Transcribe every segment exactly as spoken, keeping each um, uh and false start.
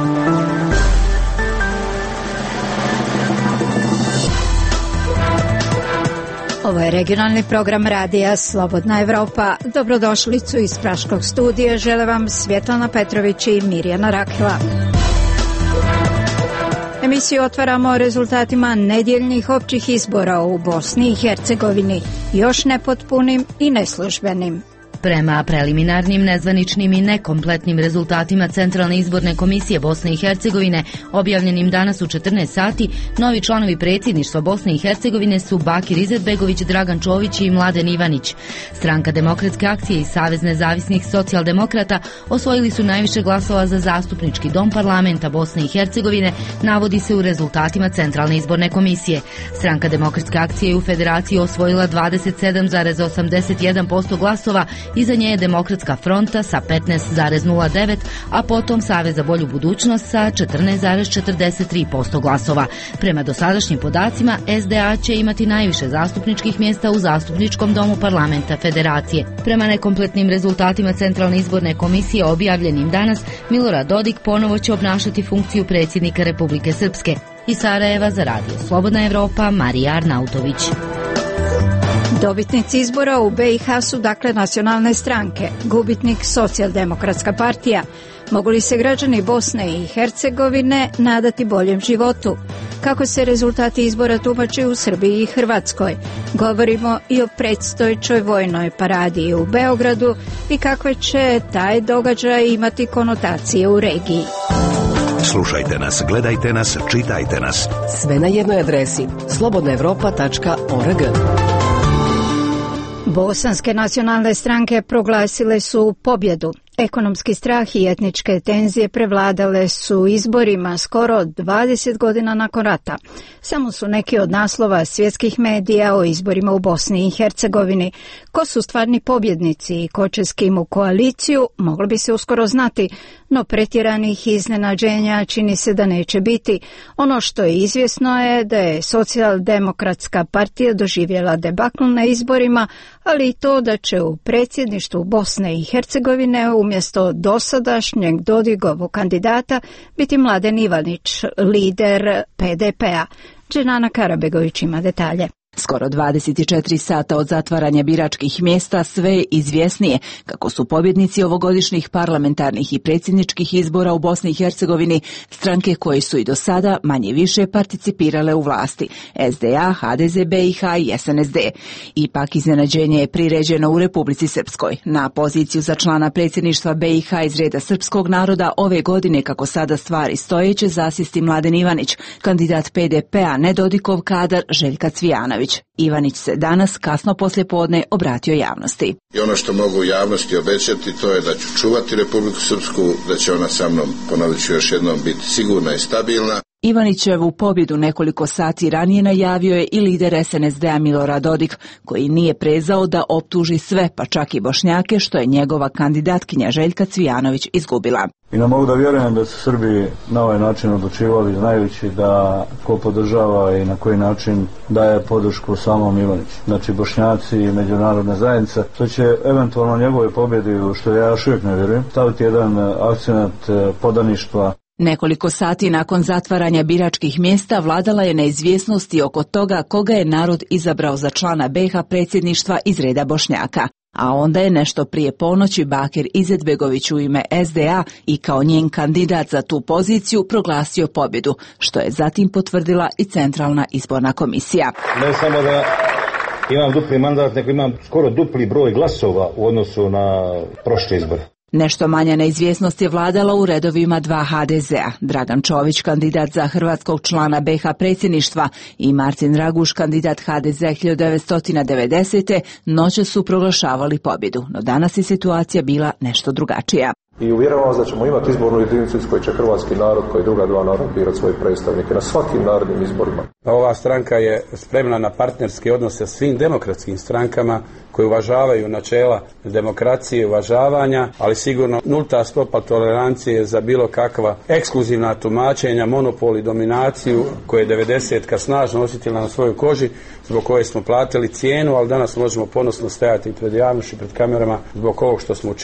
Ovo je regionalni program radija Slobodna Evropa. Dobrodošlicu iz Praškog studija žele vam Svjetlana Petrović i Mirjana Rakela. Emisiju otvaramo rezultatima nedjeljnih općih izbora u Bosni i Hercegovini, još nepotpunim i neslužbenim. Prema preliminarnim, nezvaničnim i nekompletnim rezultatima Centralne izborne komisije Bosne i Hercegovine, objavljenim danas u četrnaest sati, novi članovi predsjedništva Bosne i Hercegovine su Bakir Izetbegović, Dragan Čović i Mladen Ivanić. Stranka Demokratske akcije i Savez nezavisnih socijaldemokrata osvojili su najviše glasova za zastupnički dom parlamenta Bosne i Hercegovine, navodi se u rezultatima Centralne izborne komisije. Stranka Demokratske akcije je u federaciji osvojila dvadeset sedam zarez osamdeset jedan posto glasova, iza nje je Demokratska fronta sa petnaest zarez nula devet, a potom Savez za bolju budućnost sa četrnaest zarez četrdeset tri posto glasova. Prema dosadašnjim podacima, S D A će imati najviše zastupničkih mjesta u zastupničkom domu parlamenta federacije. Prema nekompletnim rezultatima Centralne izborne komisije objavljenim danas, Milorad Dodik ponovo će obnašati funkciju predsjednika Republike Srpske. Iz Sarajeva za radio Slobodna Evropa, Marija Arnautović. Dobitnici izbora u B i H su dakle nacionalne stranke, gubitnik Socijaldemokratska partija. Mogu li se građani Bosne i Hercegovine nadati boljem životu? Kako se rezultati izbora tumače u Srbiji i Hrvatskoj? Govorimo i o predstojećoj vojnoj paradi u Beogradu i kakve će taj događaj imati konotacije u regiji. Slušajte nas, gledajte nas, čitajte nas. Sve na jednoj adresi slobodna evropa tačka org. Bosanske nacionalne stranke proglasile su pobjedu. Ekonomski strah i etničke tenzije prevladale su izborima skoro dvadeset godina nakon rata. Samo su neki od naslova svjetskih medija o izborima u Bosni i Hercegovini. Ko su stvarni pobjednici i ko će s kim u koaliciju, moglo bi se uskoro znati, no pretjeranih iznenađenja čini se da neće biti. Ono što je izvjesno je da je Socijaldemokratska partija doživjela debakl na izborima, ali i to da će u predsjedništvu Bosne i Hercegovine umjesto dosadašnjeg Dodigovog kandidata biti Mladen Ivanić, lider P D P-a. Dženana Karabegović ima detalje. Skoro dvadeset četiri sata od zatvaranja biračkih mjesta sve je izvjesnije kako su pobjednici ovogodišnjih parlamentarnih i predsjedničkih izbora u Bosni i Hercegovini stranke koje su i do sada manje više participirale u vlasti, S D A, H D Z B i H i S N S D. Ipak iznenađenje je priređeno u Republici Srpskoj. Na poziciju za člana predsjedništva B i H iz reda srpskog naroda ove godine, kako sada stvari stoje, će zasjesti Mladen Ivanić, kandidat P D P-a, nedodikov kadar Željka Cvijanovića. Ivanić se danas kasno poslijepodne obratio javnosti. I ono što mogu u javnosti obećati, to je da ću čuvati Republiku Srpsku, da će ona sa mnom, ponovit ću još jednom, biti sigurna i stabilna. Ivanićevu pobjedu nekoliko sati ranije najavio je i lider S N S D-a Milorad Dodik, koji nije prezao da optuži sve, pa čak i Bošnjake, što je njegova kandidatkinja Željka Cvijanović izgubila. I ne mogu da vjerujem da su Srbi na ovaj način odlučivali, znajući da ko podržava i na koji način daje podršku samom Ivaniću. Znači Bošnjaci i međunarodna zajednica, što će eventualno njegove pobjede, što ja još uvijek ne vjerujem, staviti jedan akcenat podaništva. Nekoliko sati nakon zatvaranja biračkih mjesta vladala je neizvjesnost i oko toga koga je narod izabrao za člana B i H predsjedništva iz reda Bošnjaka. A onda je nešto prije ponoći Bakir Izetbegović u ime S D A i kao njen kandidat za tu poziciju proglasio pobjedu, što je zatim potvrdila i Centralna izborna komisija. Ne samo da imam dupli mandat, nego imam skoro dupli broj glasova u odnosu na prošle izbore. Nešto manja neizvjesnost je vladala u redovima dva H D Z-a. Dragan Čović, kandidat za hrvatskog člana B i H predsjedništva, i Martin Raguš, kandidat H D Z hiljadu devetsto devedesete. noće su proglašavali pobjedu, no danas je situacija bila nešto drugačija. I uvjeravam vas da ćemo imati izbornu jedinicu iz koje će hrvatski narod, koji druga dva naroda, birati svoje predstavnike na svakim narodnim izborima. Ova stranka je spremna na partnerske odnose s svim demokratskim strankama koji uvažavaju načela demokracije i uvažavanja, ali sigurno nulta stopa tolerancije za bilo kakva ekskluzivna tumačenja, monopol i dominaciju koje je devedesetka snažno osjetila na svojoj koži, zbog koje smo platili cijenu, ali danas možemo ponosno stajati pred javnošću, pred kamerama zbog ovog što smo učinili.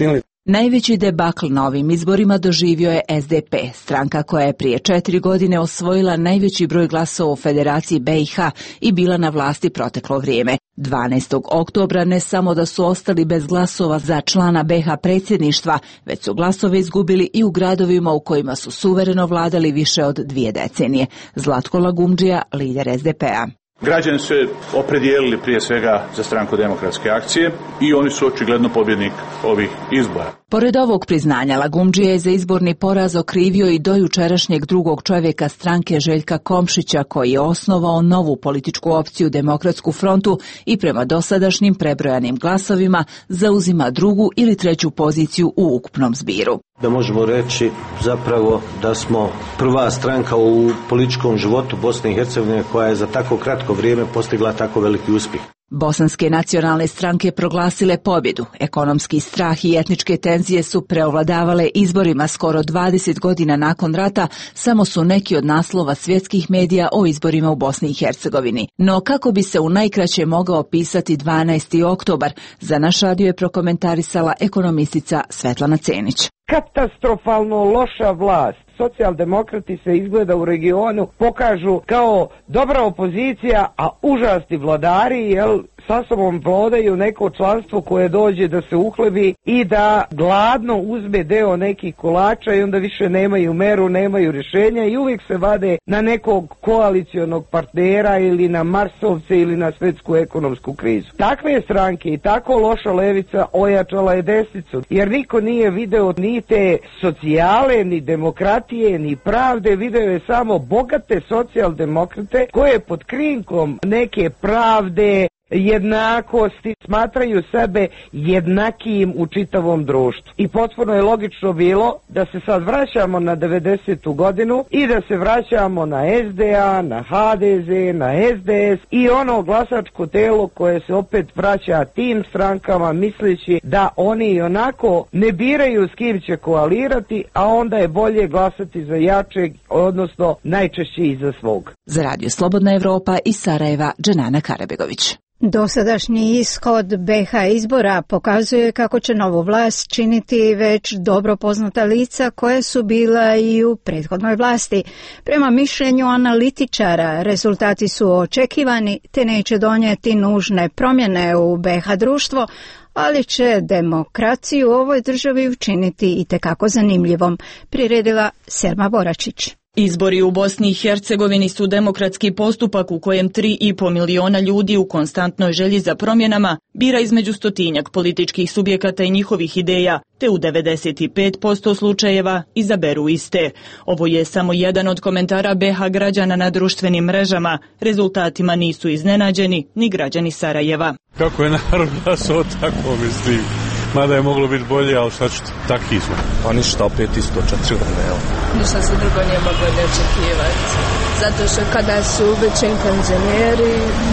Najveći debakl na ovim izborima doživio je S D P, stranka koja je prije četiri godine osvojila najveći broj glasova u Federaciji B i H i bila na vlasti proteklo vrijeme. dvanaestog oktobra ne samo da su ostali bez glasova za člana B H predsjedništva, već su glasove izgubili i u gradovima u kojima su suvereno vladali više od dvije decenije. Zlatko Lagumdžija, lider S D P-a. Građani su se opredijelili prije svega za Stranku demokratske akcije i oni su očigledno pobjednik ovih izbora. Pored ovog priznanja, Lagumdžija je za izborni poraz okrivio i dojučerašnjeg drugog čovjeka stranke Željka Komšića, koji je osnovao novu političku opciju Demokratsku frontu i prema dosadašnjim prebrojanim glasovima zauzima drugu ili treću poziciju u ukupnom zbiru. Da možemo reći zapravo da smo prva stranka u političkom životu Bosne i Hercegovine koja je za tako kratko vrijeme postigla tako veliki uspjeh. Bosanske nacionalne stranke proglasile pobjedu. Ekonomski strah i etničke tenzije su preovladavale izborima skoro dvadeset godina nakon rata, samo su neki od naslova svjetskih medija o izborima u Bosni i Hercegovini. No kako bi se u najkraće mogao opisati dvanaesti oktobar, za naš radio je prokomentarisala ekonomistica Svetlana Cenić. Katastrofalno loša vlast. Socijaldemokrati se izgleda u regionu pokažu kao dobra opozicija, a užasni vladari, jel, sa sobom vladaju neko članstvo koje dođe da se uhlebi i da gladno uzme deo nekih kolača i onda više nemaju meru, nemaju rješenja i uvijek se vade na nekog koalicionog partnera ili na Marsovce ili na svjetsku ekonomsku krizu. Takve stranke i tako loša levica ojačala je desnicu, jer niko nije video ni te socijale, ni demokratije, ni pravde, video je samo bogate socijaldemokrate koje pod krinkom neke pravde, jednakosti smatraju sebe jednakijim u čitavom društvu. I potpuno je logično bilo da se sad vraćamo na devedesetu godinu i da se vraćamo na S D A, na H D Z, na S D S i ono glasačko telo koje se opet vraća tim strankama misleći da oni onako ne biraju s kim će koalirati, a onda je bolje glasati za jačeg, odnosno najčešće i za svog. Za Radio Slobodna Evropa iz Sarajeva, Dženana Karabegović. Dosadašnji ishod B H izbora pokazuje kako će novu vlast činiti već dobro poznata lica koja su bila i u prethodnoj vlasti. Prema mišljenju analitičara, rezultati su očekivani te neće donijeti nužne promjene u B H društvo, ali će demokraciju u ovoj državi učiniti itekako zanimljivom, priredila Selma Boračić. Izbori u Bosni i Hercegovini su demokratski postupak u kojem tri i po miliona ljudi u konstantnoj želji za promjenama bira između stotinjak političkih subjekata i njihovih ideja, te u devedeset pet posto slučajeva izaberu iste. Ovo je samo jedan od komentara B H građana na društvenim mrežama. Rezultatima nisu iznenađeni ni građani Sarajeva. Kako je narod glasao, tako mislim. Mada je moglo biti bolje, ali šta ću, takvi smo. Pa ništa, opet isto četiri godine, evo. Ništa se drugo nije moglo ne očekivati. Zato što kada su obećani penzioneri,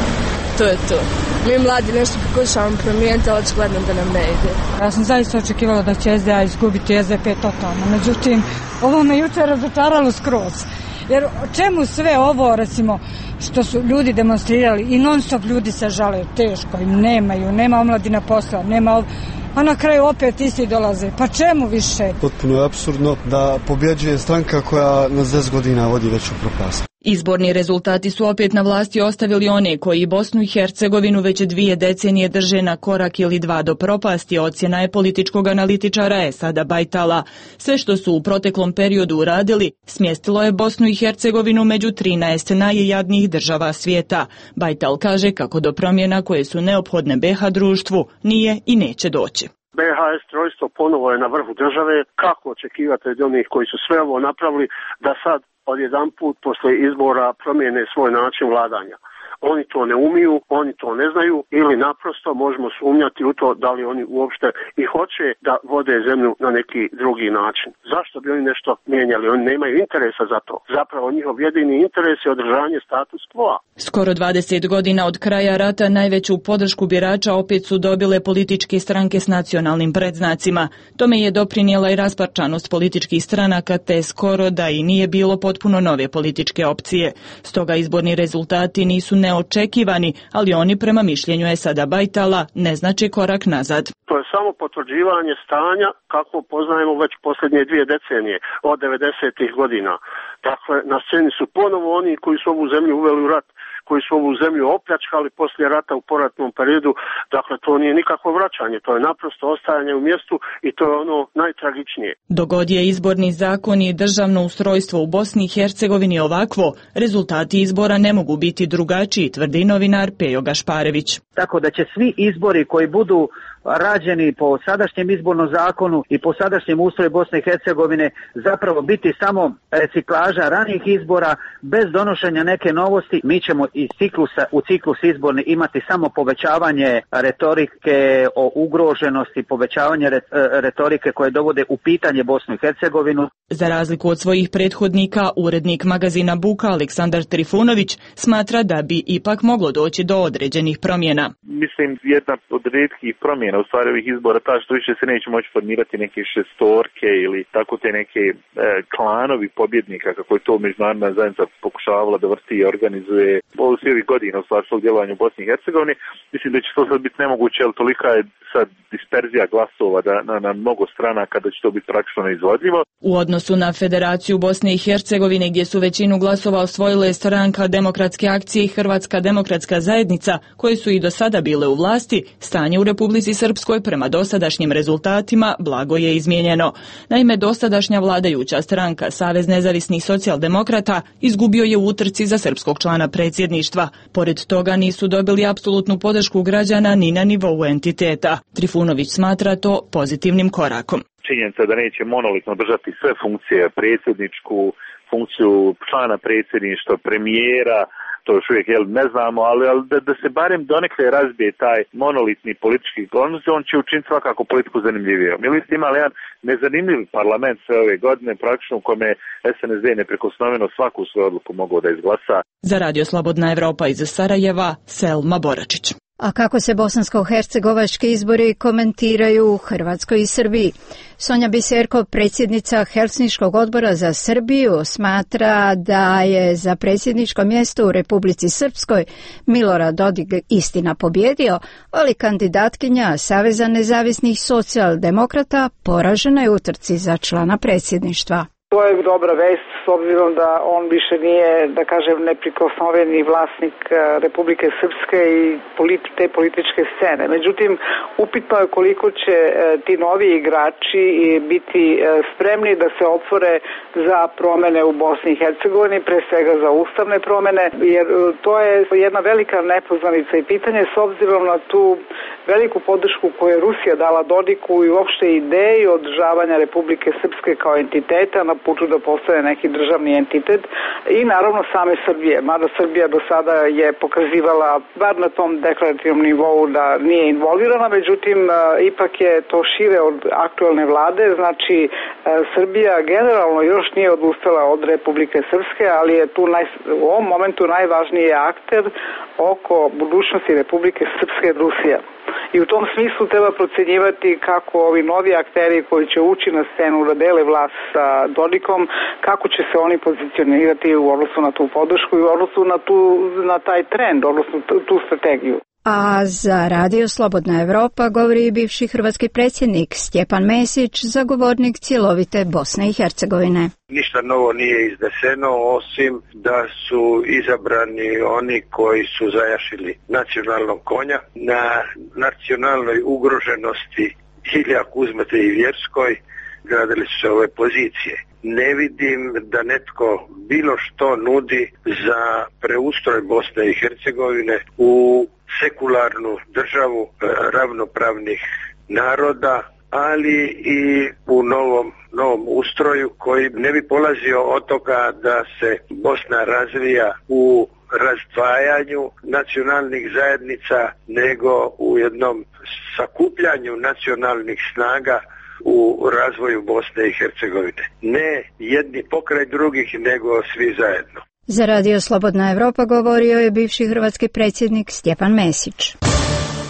to je to. Mi mladi nešto pokušavamo promijeniti, ali očigledno da nam ne ide. Ja sam zaista očekivala da će S D A izgubiti S D P totalno. Međutim, ovo me jučer razočaralo skroz. Jer čemu sve ovo, recimo, što su ljudi demonstrirali i non stop ljudi se žale, teško im, nemaju, nema omladina posla, nema... A na kraju opet isti dolaze. Pa čemu više? Potpuno je apsurdno da pobjeđuje stranka koja nas deset godina vodi već u propast. Izborni rezultati su opet na vlasti ostavili one koji Bosnu i Hercegovinu već dvije decenije drže na korak ili dva do propasti, ocjena je političkog analitičara Esada Bajtala. Sve što su u proteklom periodu uradili, smjestilo je Bosnu i Hercegovinu među trinaest najjadnijih država svijeta. Bajtal kaže kako do promjena koje su neophodne B H društvu nije i neće doći. B H trojstvo ponovo je na vrhu države. Kako očekivati od onih koji su sve ovo napravili da sad odjedanput posle izbora promijene svoj način vladanja? Oni to ne umiju, oni to ne znaju ili naprosto možemo sumnjati u to da li oni uopšte i hoće da vode zemlju na neki drugi način. Zašto bi oni nešto mijenjali? Oni nemaju interesa za to. Zapravo njihov jedini interes je održanje status quo. Skoro dvadeset godina od kraja rata najveću podršku birača opet su dobile političke stranke s nacionalnim predznacima. Tome je doprinijela i rasparčanost političkih stranaka, te skoro da i nije bilo potpuno nove političke opcije. Stoga izborni rezultati nisu neočekivani, ali oni prema mišljenju Esada Bajtala ne znači korak nazad. To je samo potvrđivanje stanja kako poznajemo već posljednje dvije decenije od devedesetih godina. Dakle, na sceni su ponovo oni koji su ovu zemlju uveli u rat, koji su ovu zemlju opljačkali poslije rata u poratnom periodu. Dakle, to nije nikakvo vraćanje, to je naprosto ostajanje u mjestu i to je ono najtragičnije. Dogod je izborni zakon i državno ustrojstvo u Bosni i Hercegovini ovakvo, rezultati izbora ne mogu biti drugačiji, tvrdi novinar Pejo Gašparević. Tako da će svi izbori koji budu rađeni po sadašnjem izbornom zakonu i po sadašnjem ustroju Bosne i Hercegovine zapravo biti samo reciklaža ranih izbora bez donošenja neke novosti. Mi ćemo iz ciklusa u ciklus izborni imati samo povećavanje retorike o ugroženosti, povećavanje retorike koje dovode u pitanje Bosnu i Hercegovinu. Za razliku od svojih prethodnika, urednik magazina Buka Aleksandar Trifunović smatra da bi ipak moglo doći do određenih promjena. Mislim, jedna od rijetkih promjena u stvari ovih izbora ta što više se neće moći formirati neke šestorke ili tako te neke e, klanovi pobjednika kako je to međunarodna zajednica pokušavala da vrti i organizuje ovo svih ovih godina u stvari svog djelovanja u Bosni i Hercegovini. Mislim da će to sad biti nemoguće, ali tolika je sad disperzija glasova da, na, na mnogo stranaka da će to biti praktično neizvodljivo. U odnosu na Federaciju Bosne i Hercegovine gdje su većinu glasova osvojile stranka Demokratske akcije i Hrvatska demokratska zajednica koje su i do sada bile u vlasti, stanje u Republici Srpskoj prema dosadašnjim rezultatima blago je izmijenjeno. Naime, dosadašnja vladajuća stranka Savez nezavisnih socijaldemokrata izgubio je u utrci za srpskog člana predsjedništva. Pored toga nisu dobili apsolutnu podršku građana ni na nivou entiteta. Trifunović smatra to pozitivnim korakom. Činjenica da neće monolitno držati sve funkcije, predsjedničku funkciju člana predsjedništva, premijera, to još uvijek jel, ne znamo, ali, ali da, da se barem donekle razbije taj monolitni politički odnos, on će učiniti svakako politiku zanimljivijom. Mi ste imali jedan nezanimljiv parlament sve ove godine, praktično u kome S N S D neprikosnoveno svaku svoju odluku mogao da izglasa. Za Radio Slobodna Evropa iz Sarajeva, Selma Boračić. A kako se bosansko-hercegovački izbori komentiraju u Hrvatskoj i Srbiji? Sonja Biserko, predsjednica Helsinškog odbora za Srbiju, smatra da je za predsjedničko mjesto u Republici Srpskoj Milorad Dodik istina pobjedio, ali kandidatkinja Saveza nezavisnih socijaldemokrata poražena je u trci za člana predsjedništva. To je dobra vest s obzirom da on više nije, da kažem, neprikosnoveni vlasnik Republike Srpske i te političke scene. Međutim, upitno je koliko će ti novi igrači biti spremni da se otvore za promene u Bosni i Hercegovini, pre svega za ustavne promene, jer to je jedna velika nepoznanica i pitanje s obzirom na tu veliku podršku koju je Rusija dala Dodiku i uopšte ideji održavanja Republike Srpske kao entiteta na putu da postane neki državni entitet i naravno same Srbije. Mada Srbija do sada je pokazivala, bar na tom deklarativnom nivou, da nije involvirana, međutim ipak je to šire od aktualne vlade, znači Srbija generalno još nije odustala od Republike Srpske, ali je tu naj, u ovom momentu najvažniji akter oko budućnosti Republike Srpske Rusija. I u tom smislu treba procjenjivati kako ovi novi akteri koji će ući na scenu da dele vlast sa Dodikom, kako će se oni pozicionirati u odnosu na tu podršku i u odnosu na, tu, na taj trend, odnosno tu strategiju. A za Radio Slobodna Evropa govori i bivši hrvatski predsjednik Stjepan Mesić, zagovornik cjelovite Bosne i Hercegovine. Ništa novo nije izneseno, osim da su izabrani oni koji su zajašili nacionalnog konja. Na nacionalnoj ugroženosti ili ako uzmete i vjerskoj, gradili su se ove pozicije. Ne vidim da netko bilo što nudi za preustroj Bosne i Hercegovine u sekularnu državu ravnopravnih naroda, ali i u novom, novom ustroju koji ne bi polazio od toga da se Bosna razvija u razdvajanju nacionalnih zajednica, nego u jednom sakupljanju nacionalnih snaga u razvoju Bosne i Hercegovine. Ne jedni pokraj drugih, nego svi zajedno. Za Radio Slobodna Evropa govorio je bivši hrvatski predsjednik Stjepan Mesić.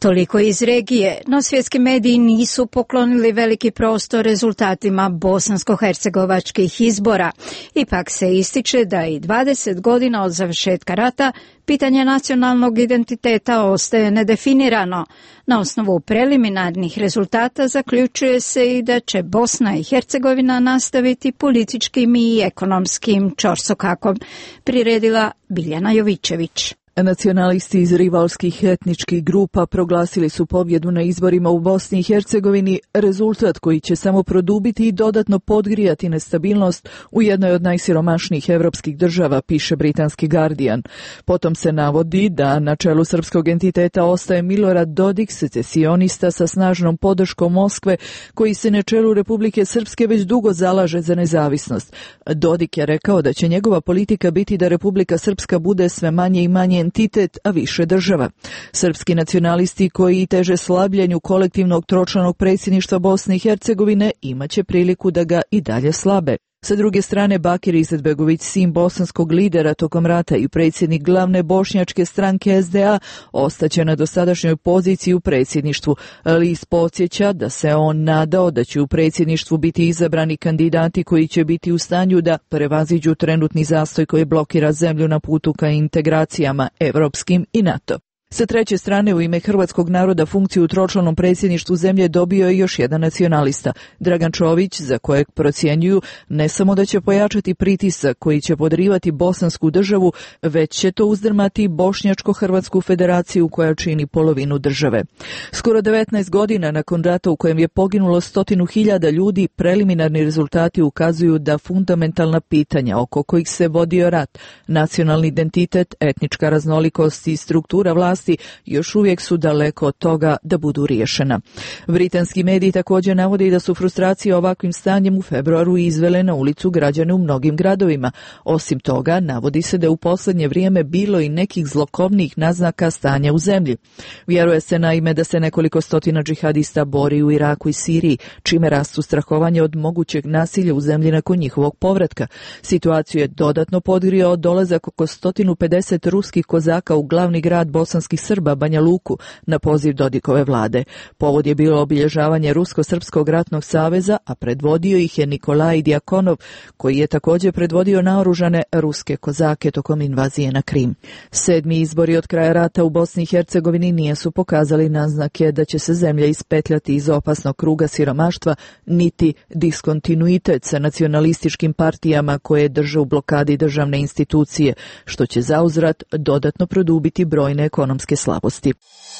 Toliko iz regije, no svjetski mediji nisu poklonili veliki prostor rezultatima bosansko-hercegovačkih izbora. Ipak se ističe da i dvadeset godina od završetka rata pitanje nacionalnog identiteta ostaje nedefinirano. Na osnovu preliminarnih rezultata zaključuje se i da će Bosna i Hercegovina nastaviti političkim i ekonomskim ćorsokakom, priredila Biljana Jovićević. Nacionalisti iz rivalskih etničkih grupa proglasili su pobjedu na izborima u Bosni i Hercegovini, rezultat koji će samo produbiti i dodatno podgrijati nestabilnost u jednoj od najsiromašnijih evropskih država, piše britanski Guardian. Potom se navodi da na čelu srpskog entiteta ostaje Milorad Dodik, secesionista sa snažnom podrškom Moskve, koji se na čelu Republike Srpske već dugo zalaže za nezavisnost. Dodik je rekao da će njegova politika biti da Republika Srpska bude sve manje i manje entitet, a više država. Srpski nacionalisti koji teže slabljenju kolektivnog tročlanog predsjedništva Bosne i Hercegovine imaće priliku da ga i dalje slabe. Sa druge strane, Bakir Izetbegović, sin bosanskog lidera tokom rata i predsjednik glavne bošnjačke stranke S D A, ostaće na dosadašnjoj poziciji u predsjedništvu. List podsjeća da se on nadao da će u predsjedništvu biti izabrani kandidati koji će biti u stanju da prevaziđu trenutni zastoj koji blokira zemlju na putu ka integracijama evropskim i NATO. Sa treće strane, u ime hrvatskog naroda funkciju u tročlanom predsjedništvu zemlje dobio je još jedan nacionalista, Dragan Čović, za kojeg procjenjuju ne samo da će pojačati pritisak koji će podrivati bosansku državu, već će to uzdrmati Bošnjačko-Hrvatsku federaciju koja čini polovinu države. Skoro devetnaest godina nakon rata u kojem je poginulo stotinu hiljada ljudi, preliminarni rezultati ukazuju da fundamentalna pitanja oko kojih se vodio rat, nacionalni identitet, etnička raznolikost i struktura vlasti još uvijek su daleko od toga da budu riješena. Britanski mediji također navode da su frustracije ovakvim stanjem u februaru izvele na ulicu građane u mnogim gradovima. Osim toga, navodi se da je u posljednje vrijeme bilo i nekih zlokovnih naznaka stanja u zemlji. Vjeruje se naime da se nekoliko stotina džihadista bori u Iraku i Siriji, čime rastu strahovanje od mogućeg nasilja u zemlji nakon njihovog povratka. Situaciju je dodatno podgrio dolazak oko sto pedeset ruskih kozaka u glavni grad bosanskih Srba, Banja Luku, na poziv Dodikove vlade. Povod je bilo obilježavanje Rusko-Srpskog ratnog saveza, a predvodio ih je Nikolaj Djakonov, koji je također predvodio naoružane ruske kozake tokom invazije na Krim. Sedmi izbori od kraja rata u Bosni i Hercegovini nisu pokazali naznake da će se zemlja ispetljati iz opasnog kruga siromaštva, niti diskontinuitet sa nacionalističkim partijama koje drže u blokadi državne institucije, što će zauzvrat dodatno produbiti brojne ekonomske slabosti.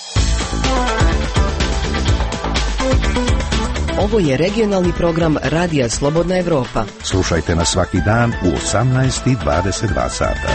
Ovo je regionalni program Radija Slobodna Evropa. Slušajte nas svaki dan u osamnaest i dvadeset dva sata.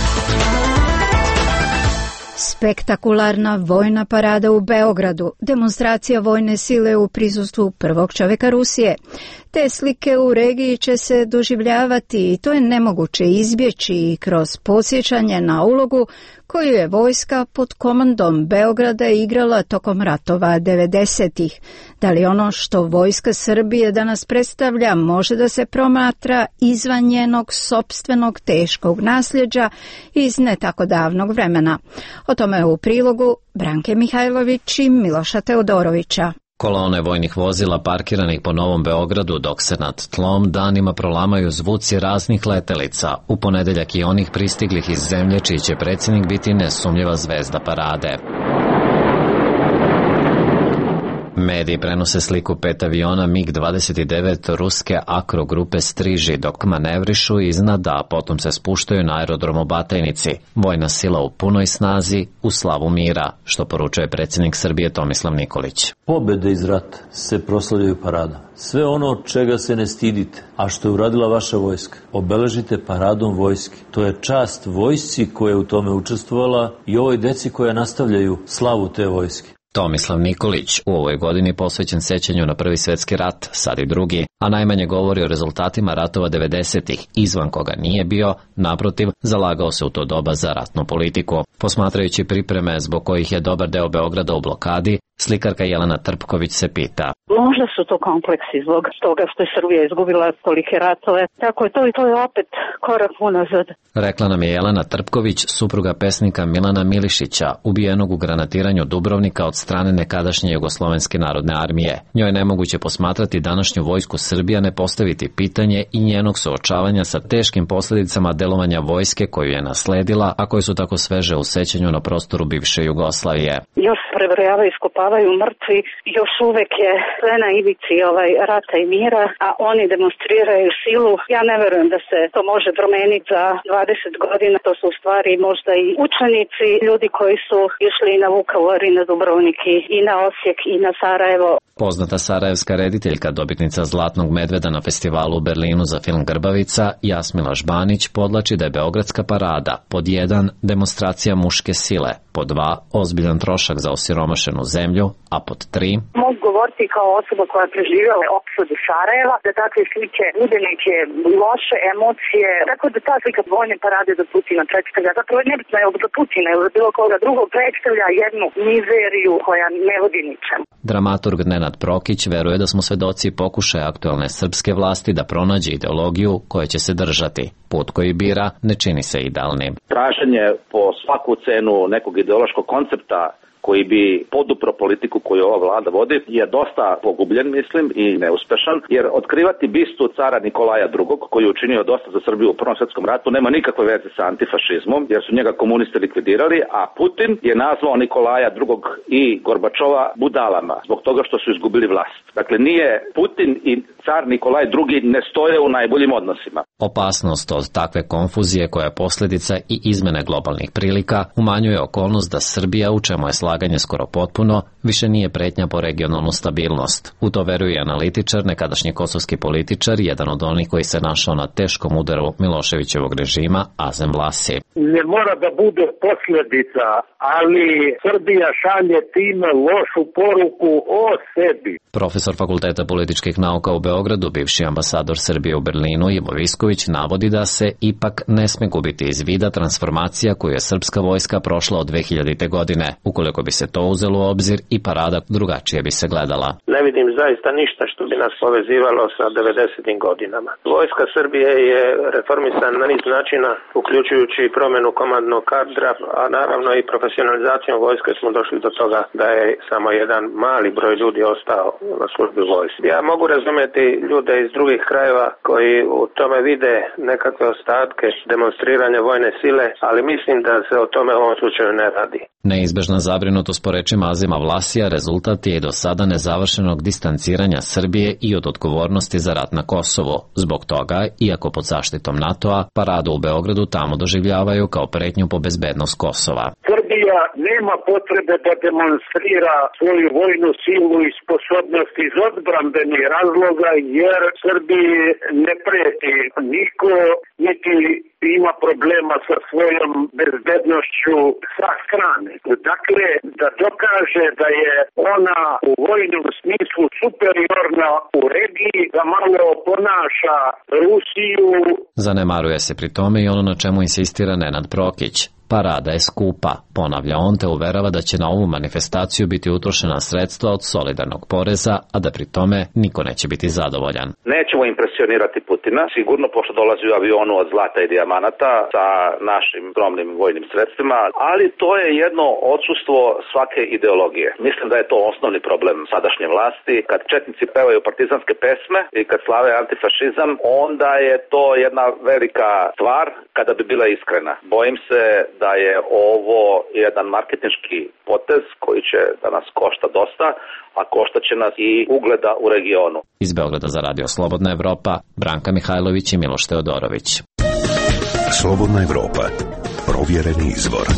Spektakularna vojna parada u Beogradu, demonstracija vojne sile u prisustvu prvog čovjeka Rusije. Te slike u regiji će se doživljavati i to je nemoguće izbjeći kroz podsjećanje na ulogu koju je vojska pod komandom Beograda igrala tokom ratova devedesetih. Da li ono što vojska Srbije danas predstavlja može da se promatra izvan njenog sopstvenog teškog nasljeđa iz ne tako davnog vremena? O tome u prilogu Branke Mihajlović i Miloša Teodorovića. Kolone vojnih vozila parkiranih po Novom Beogradu dok se nad tlom danima prolamaju zvuci raznih letelica, u ponedeljak i onih pristiglih iz zemlje čiji će predsjednik biti nesumnjiva zvezda parade. Mediji prenose sliku pet aviona MiG dvadeset devet ruske Akro grupe Striži dok manevrišu iznad, a potom se spuštaju na aerodromu Batajnici. Vojna sila u punoj snazi, u slavu mira, što poručuje predsjednik Srbije Tomislav Nikolić. Pobjede iz rata se proslavljaju paradom. Sve ono čega se ne stidite, a što je uradila vaša vojska, obeležite paradom vojske. To je čast vojsci koja je u tome učestvovala i ovoj deci koja nastavljaju slavu te vojske. Tomislav Nikolić u ovoj godini posvećen sećanju na Prvi svjetski rat, sad i drugi, a najmanje govori o rezultatima ratova devedesetih, izvan koga nije bio, naprotiv, zalagao se u to doba za ratnu politiku. Posmatrajući pripreme zbog kojih je dobar deo Beograda u blokadi, Slikarka Jelena Trpković se pita. Možda su to kompleksi zbog toga što je Srbija izgubila tolike ratove. Tako je to i to je opet korak unazad. Rekla nam je Jelena Trpković, supruga pesnika Milana Milišića, ubijenog u granatiranju Dubrovnika od strane nekadašnje Jugoslovenske narodne armije. Njoj je nemoguće posmatrati današnju vojsku Srbija, ne postaviti pitanje i njenog suočavanja sa teškim posljedicama delovanja vojske koju je nasledila, a koje su tako sveže u sećanju na prostoru bivše Jugoslavije. Još prebrojavaju, iskopavaju mrtvi, još uvek je sve na ivici ovaj rata i mira, a oni demonstriraju silu. Ja ne verujem da se to može promeniti za dvadeset godina. To su u stvari možda i učenici, ljudi koji su išli i na Vukovar i na Dubrovnik i na Osijek i na Sarajevo. Poznata sarajevska rediteljka, dobitnica Zlatnog medveda na festivalu u Berlinu za film Grbavica, Jasmila Žbanić, podlači da je Beogradska parada pod jedan demonstracija muške sile, pod dva ozbiljan trošak za osiromašenu zemlju, a pod tri mogu govoriti kao osoba koja je preživjela opsadu Sarajeva, da takve slike bude neke loše emocije, tako da ta slika vojne parade za Putina predstavlja, zapravo nebitno je za Putina ili za bilo koga drugog, predstavlja jednu mizeriju koja ne vodi ničemu. Dramaturg Nenad Prokić veruje da smo svedoci pokušaja aktualne srpske vlasti da pronađe ideologiju koje će se držati. Put koji bira ne čini se idealnim. Traženje po svaku cenu nekog ideološkog koncepta koji bi podupro politiku koju ova vlada vodi je dosta pogubljen, mislim, i neuspešan, jer otkrivati bistu cara Nikolaja drugog, koji je učinio dosta za Srbiju u Prvom svjetskom ratu, nema nikakve veze sa antifašizmom, jer su njega komunisti likvidirali, a Putin je nazvao Nikolaja drugog i Gorbačova budalama, zbog toga što su izgubili vlast. Dakle, nije Putin i car Nikolaj drugi ne stoje u najboljim odnosima. Opasnost od takve konfuzije, koja je posljedica i izmene globalnih prilika, umanjuje okolnost da Srbija, u čemu je slaganje skoro potpuno, više nije pretnja po regionalnu stabilnost. U to veruje i analitičar, nekadašnji kosovski političar, jedan od onih koji se našao na teškom udaru Miloševićevog režima, Azem Vlasi. Ne mora da bude posljedica, ali Srbija šalje time lošu poruku o sebi. Profesor Fakulteta političkih nauka u Beogradu, bivši ambasador Srbije u Berlinu, Ivo Visković, navodi da se ipak ne sme gubiti iz vida transformacija koju je srpska vojska prošla od dve hiljadite godine. Ukoliko bi se to uzelo u obzir, i parada drugačije bi se gledala. Ne vidim zaista ništa što bi nas povezivalo sa devedesetim godinama. Vojska Srbije je reformisan na niz načina, uključujući promjenu komandnog kadra, a naravno i profesionalizacijom vojske smo došli do toga da je samo jedan mali broj ljudi ostao na službi vojske. Ja mogu razumjeti ljude iz drugih krajeva koji u tome vide nekakve ostatke demonstriranja vojne sile, ali mislim da se o tome u ovom slučaju ne radi. Neizbežna zabrinutost, po rečima Azima Vlasija, rezultat je i do sada nezavršenog distanciranja Srbije i od odgovornosti za rat na Kosovu. Zbog toga, iako pod zaštitom NATO-a, paradu u Beogradu tamo doživljavaju kao pretnju po bezbednost Kosova. Srbija nema potrebe da demonstrira svoju vojnu silu i sposobnost iz odbrambenih razloga, jer Srbiji ne preti niko, niti ima problema sa svojom bezbednošću sa strane. Dakle, da dokaže da je ona u vojnom smislu superiorna u regiji, da malo ponaša Rusiju. Zanemaruje se pri tome i ono na čemu insistira Nenad Prokić. Parada je skupa, ponavlja on, te uverava da će na ovu manifestaciju biti utrošena sredstva od solidarnog poreza, a da pri tome niko neće biti zadovoljan. Nećemo impresionirati Putina, sigurno, pošto dolazi u avionu od zlata i dijamanata sa našim skromnim vojnim sredstvima, ali to je jedno odsustvo svake ideologije. Mislim da je to osnovni problem sadašnje vlasti. Kad četnici pevaju partizanske pesme i kad slave antifašizam, onda je to jedna velika stvar kada bi bila iskrena. Bojim se da je ovo jedan marketinški potez koji će da nas košta dosta, a košta će nas i ugleda u regionu. Iz Beograda za Radio Slobodna Evropa, Branka Mihajlović i Miloš Teodorović. Slobodna Evropa, provjereni izvor.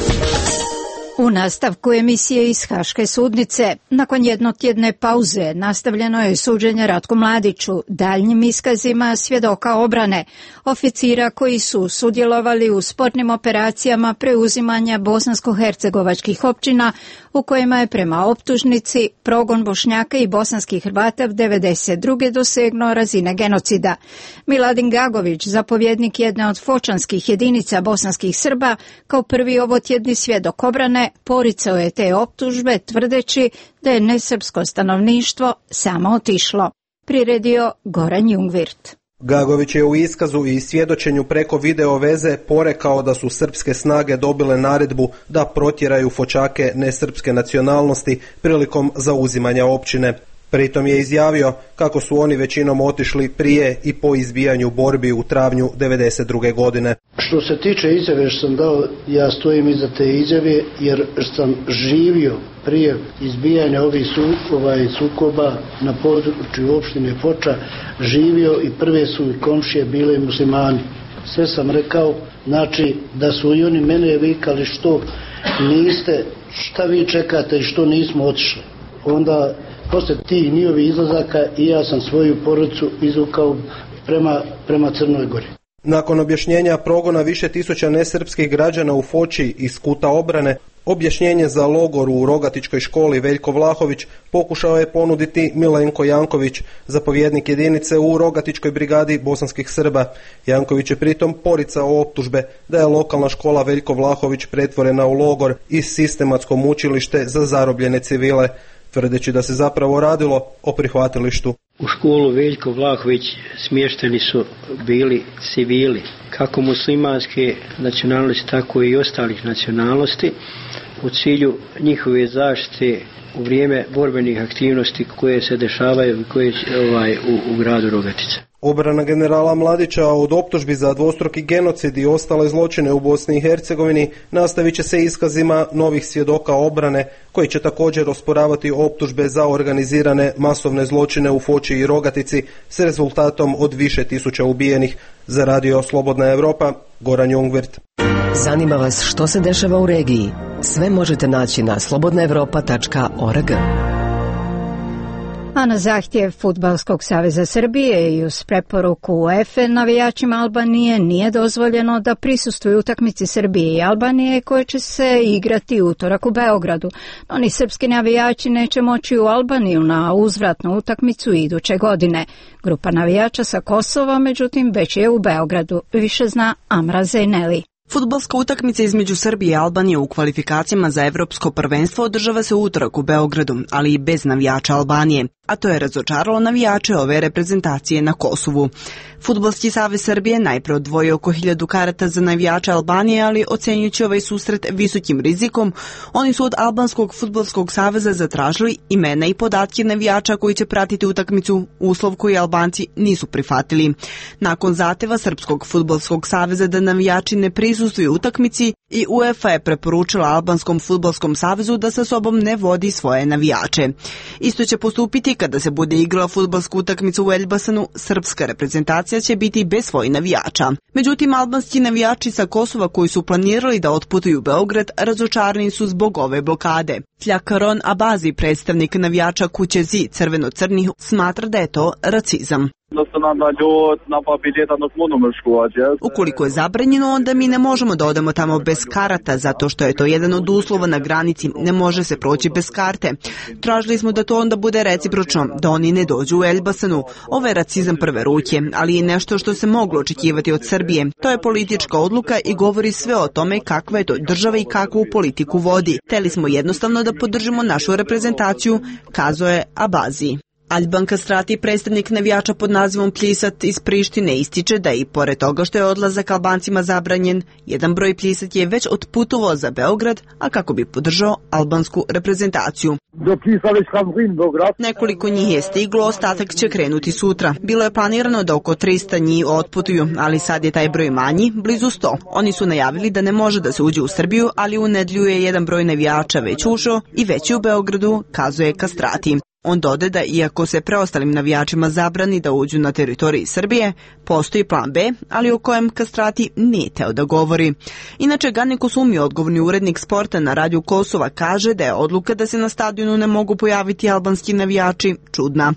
U nastavku emisije iz Haške sudnice, nakon jednotjedne pauze, nastavljeno je suđenje Ratku Mladiću, daljnjim iskazima svjedoka obrane, oficira koji su sudjelovali u spornim operacijama preuzimanja bosansko-hercegovačkih općina, u kojima je prema optužnici progon Bošnjaka i bosanskih Hrvata devedeset druge dosegnuo razine genocida. Miladin Gagović, zapovjednik jedne od fočanskih jedinica bosanskih Srba, kao prvi ovotjedni svjedok obrane, godine poricao je te optužbe tvrdeći da je nesrpsko stanovništvo samo otišlo. Priredio Goran Jungvirt. Gagović je u iskazu i svjedočenju preko video veze porekao da su srpske snage dobile naredbu da protjeraju fočake nesrpske nacionalnosti prilikom zauzimanja općine. Pritom je izjavio kako su oni većinom otišli prije i po izbijanju borbi u travnju devedeset druge godine. Što se tiče izjave što sam dao, ja stojim iza te izjave jer sam živio prije izbijanja ovih su, ovaj, sukoba na području opštine Foča, živio i prve su komšije bile muslimani. Sve sam rekao, znači da su i oni mene vikali što niste, šta vi čekate i što nismo otišli. Onda posle tih njihovih izlazaka i ja sam svoju porodicu izvukao prema, prema Crnoj Gori. Nakon objašnjenja progona više tisuća nesrpskih građana u Foči iz kuta obrane, objašnjenje za logor u Rogatičkoj školi Veljko Vlahović pokušao je ponuditi Milenko Janković, zapovjednik jedinice u Rogatičkoj brigadi bosanskih Srba. Janković je pritom poricao optužbe da je lokalna škola Veljko Vlahović pretvorena u logor i sistematsko mučilište za zarobljene civile, tvrdeći da se zapravo radilo o prihvatilištu. U školu Veljko Vlahović smješteni su bili civili, kako muslimanske nacionalnosti, tako i ostalih nacionalnosti, u cilju njihove zaštite u vrijeme borbenih aktivnosti koje se dešavaju koje, ovaj, u, u gradu Rogatica. Obrana generala Mladića od optužbi za dvostruki genocid i ostale zločine u Bosni i Hercegovini nastavit će se iskazima novih svjedoka obrane koji će također osporavati optužbe za organizirane masovne zločine u Foči i Rogatici s rezultatom od više tisuća ubijenih. Za radio Slobodna Evropa, Goran Jungvirt. Zanima vas što se dešava u regiji? Sve možete naći na slobodna evropa tačka org. A na zahtjev Fudbalskog saveza Srbije i uz preporuku UEFA navijačima Albanije nije dozvoljeno da prisustvuju utakmici Srbije i Albanije koje će se igrati utorak u Beogradu. Oni srpski navijači neće moći u Albaniju na uzvratnu utakmicu iduće godine. Grupa navijača sa Kosova, međutim, već je u Beogradu. Više zna Amra Zejneli. Fudbalska utakmica između Srbije i Albanije u kvalifikacijama za evropsko prvenstvo održava se utorak u Beogradu, ali i bez navijača Albanije, a to je razočaralo navijače ove reprezentacije na Kosovu. Fudbalski savez Srbije najpre odvojio oko hiljadu karata za navijače Albanije, ali ocenjujući ovaj susret visokim rizikom, oni su od Albanskog fudbalskog saveza zatražili imena i podatke navijača koji će pratiti utakmicu, uslov koji Albanci nisu prihvatili. Nakon zahteva Srpskog fudbalskog saveza da navijači ne prisustvuju utakmici, i UEFA je preporučila Albanskom fudbalskom savezu da sa sobom ne vodi svoje navijače. Isto će postupiti kada se bude igrala fudbalsku utakmicu u Elbasanu, srpska reprezentacija će biti bez svojih navijača. Međutim, albanski navijači sa Kosova koji su planirali da otputuju u Beograd razočarani su zbog ove blokade. Fljakaron Abazi, predstavnik navijača kuće Zi crveno-crnih, smatra da je to racizam. Ukoliko je zabranjeno, onda mi ne možemo da odemo tamo bez karata, zato što je to jedan od uslova na granici, ne može se proći bez karte. Tražili smo da to onda bude recipročno, da oni ne dođu u Elbasanu. Ovo je racizam prve ruke, ali i nešto što se moglo očekivati od Srbije. To je politička odluka i govori sve o tome kakva je to država i kakvu politiku vodi. Hteli smo jednostavno da podržimo našu reprezentaciju, kazao je Abazi. Alban Kastrati, predstavnik navijača pod nazivom Plisat iz Prištine, ističe da i pored toga što je odlazak Albancima zabranjen, jedan broj Plisat je već otputovao za Beograd, a kako bi podržao albansku reprezentaciju. Nekoliko njih je stiglo, ostatak će krenuti sutra. Bilo je planirano da oko trista njih otputuju, ali sad je taj broj manji, blizu sto. Oni su najavili da ne može da se uđe u Srbiju, ali u nedelju je jedan broj navijača već ušao i već je u Beogradu, kazuje Kastrati. On dode da iako se preostalim navijačima zabrani da uđu na teritoriji Srbije, postoji plan B, ali o kojem Kastrati nije teo da govori. Inače, Gane Kosumi, odgovorni urednik sporta na radiju Kosova, kaže da je odluka da se na stadionu ne mogu pojaviti albanski navijači čudna.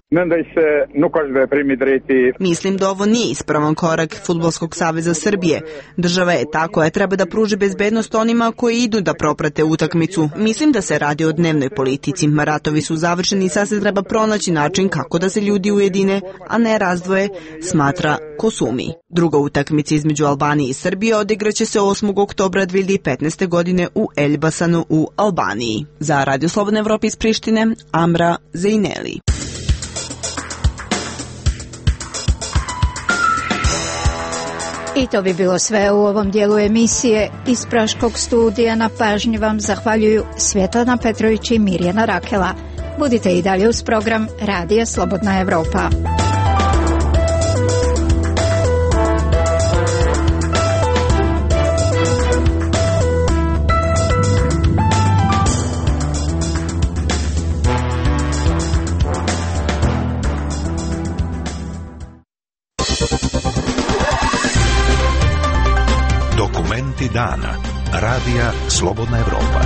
Mislim da ovo nije ispravan korak Fudbalskog saveza Srbije. Država je ta koja treba da pruži bezbednost onima koji idu da proprate utakmicu. Mislim da se radi o dnevnoj politici. Ratovi su završeni, sad se se treba pronaći način kako da se ljudi ujedine, a ne razdvoje, smatra Kosumi. Druga utakmica između Albanije i Srbije odigraće se osmog oktobra dve hiljade petnaeste. godine u Elbasanu u Albaniji. Za Radio Slobodna Evropa iz Prištine, Amra Zejneli. I to bi bilo sve u ovom dijelu emisije. Iz Praškog studija na pažnji vam zahvaljuju Svjetlana Petrović i Mirjana Rakela. Budite i dalje uz program Radija Slobodna Evropa. Dokumenti dana. Radija Slobodna Evropa.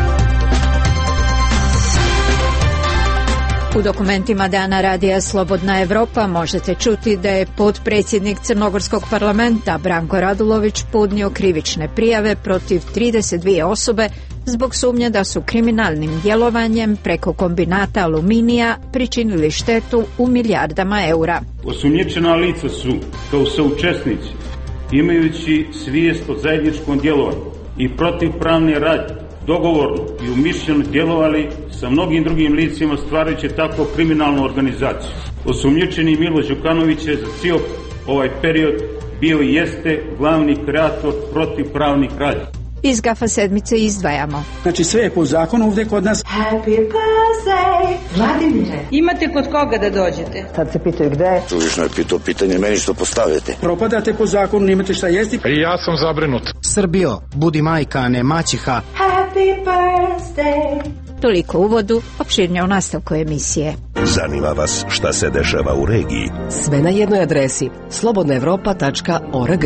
U dokumentima dana Radija Slobodna Evropa možete čuti da je potpredsjednik Crnogorskog parlamenta Branko Radulović podnio krivične prijave protiv trideset dvije osobe zbog sumnje da su kriminalnim djelovanjem preko kombinata aluminija pričinili štetu u milijardama eura. Osumnjičena lica su kao saučesnici, imajući svijest o zajedničkom djelovanju i protivpravne radnje, dogovorno i umišljeno djelovali sa mnogim drugim licima stvarajući tako kriminalnu organizaciju. Osumnjičeni Milo Đukanović je za cijel ovaj period bio i jeste glavni kreator protivpravnih radnji. Iz Gafa sedmice izdvajamo. Znači sve je po zakonu ovdje kod nas. Happy birthday, Vladimire. Imate kod koga da dođete? Sad se pitaju gde je. Suvišno je pitao pitanje meni što postavljate. Propadate po zakonu, nemate šta jesti. I ja sam zabrinut. Srbijo, budi majka, a ne maćiha. Happy birthday. Toliko uvodu, opširnije u nastavku emisije. Zanima vas šta se dešava u regiji? Sve na jednoj adresi slobodna evropa tačka org.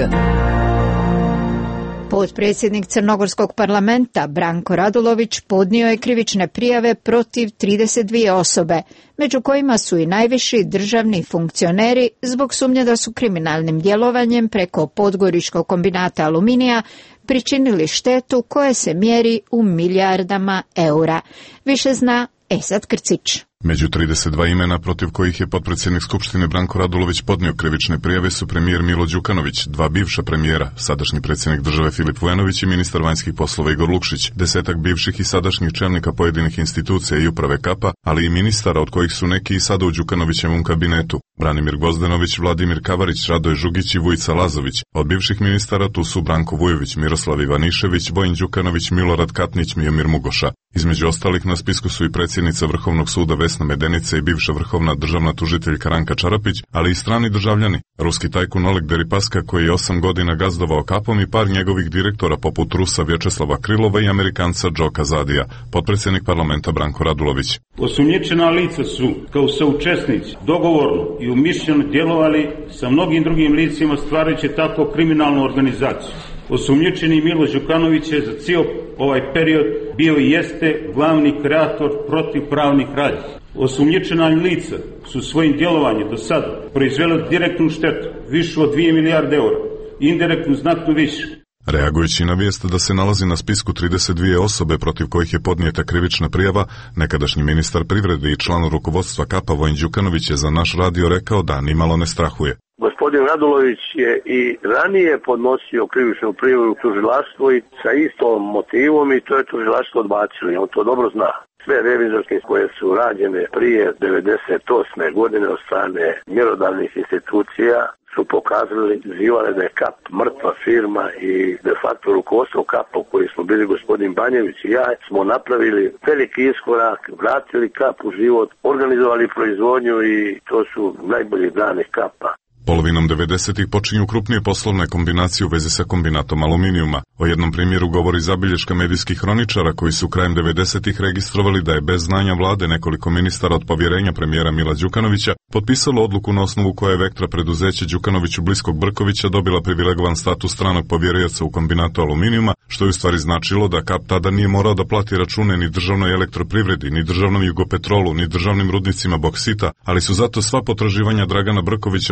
Potpredsjednik Crnogorskog parlamenta Branko Radulović podnio je krivične prijave protiv trideset dvije osobe, među kojima su i najviši državni funkcioneri zbog sumnje da su kriminalnim djelovanjem preko Podgoričkog kombinata aluminija pričinili štetu koja se mjeri u milijardama eura. Više zna Esad Krcić. Među trideset dva imena protiv kojih je potpredsjednik Skupštine Branko Radulović podnio krivične prijave su premijer Milo Đukanović, dva bivša premijera, sadašnji predsjednik države Filip Vujanović i ministar vanjskih poslova Igor Lukšić, desetak bivših i sadašnjih čelnika pojedinih institucija i uprave Kapa, ali i ministara od kojih su neki i sada u Đukanovićevom kabinetu. Branimir Gozdanović, Vladimir Kavarić, Radoje Žugić i Vujica Lazović. Od bivših ministara tu su Branko Vujović, Miroslav Ivanišević, Vojin Đukanović, Milorad Katnić, Mijomir Mugoša. Između ostalih na spisku su i predsjednica Vrhovnog suda Vesna Medenica i bivša vrhovna državna tužiteljka Ranka Čarapić, ali i strani državljani. Ruski tajkun Oleg Deripaska koji je osam godina gazdovao Kapom i par njegovih direktora poput Rusa Vječeslava Krilova i Amerikanca Džoka Zadija. Potpredsjednik parlamenta Branko Radulović. Osumnjičena lica su kao saučesnici dogovorno i umišljeno djelovali sa mnogim drugim licima stvarajući tako kriminalnu organizaciju. Osumnjičeni Milo Đukanović je za cijel ovaj period bio i jeste glavni kreator protivpravnih radnji. Osumnjičena lica su svojim djelovanjem do sada proizvela direktnu štetu višu od dvije milijarde eura, indirektnu znatno više. Reagujući na vijest da se nalazi na spisku trideset dvije osobe protiv kojih je podnijeta krivična prijava, nekadašnji ministar privrede i član rukovodstva Kapa Vojin Đukanović je za naš radio rekao da nimalo ne strahuje. Gospodin Radulović je i ranije podnosio krivičnu prijavu u tužilaštvo i sa istom motivom i to je tužilaštvo odbacilo. On to dobro zna. Sve revizorske koje su rađene prije devedeset osme godine od strane mjerodavnih institucija su pokazali, zivale da je Kap mrtva firma i de facto rukovodstvo Kapa u kojoj smo bili gospodin Banjević i ja smo napravili veliki iskorak, vratili Kap u život, organizovali proizvodnju i to su najbolji dani Kapa. Polovinom devedesetih počinju krupnije poslovne kombinacije u vezi sa kombinatom aluminijuma. O jednom primjeru govori zabilješka medijskih hroničara koji su krajem devedesetih registrovali da je bez znanja vlade nekoliko ministara od povjerenja premijera Mila Đukanovića potpisalo odluku na osnovu koje je Vektra preduzeće Đukanoviću bliskog Brkovića dobila privilegovan status stranog povjerioca u kombinatu aluminijuma, što je u stvari značilo da Kap tada nije morao da plati račune ni državnoj elektroprivredi, ni državnom Jugopetrolu, ni državnim rudnicima boksita, ali su zato sva potraživanja Dragana Brkovića od Kapa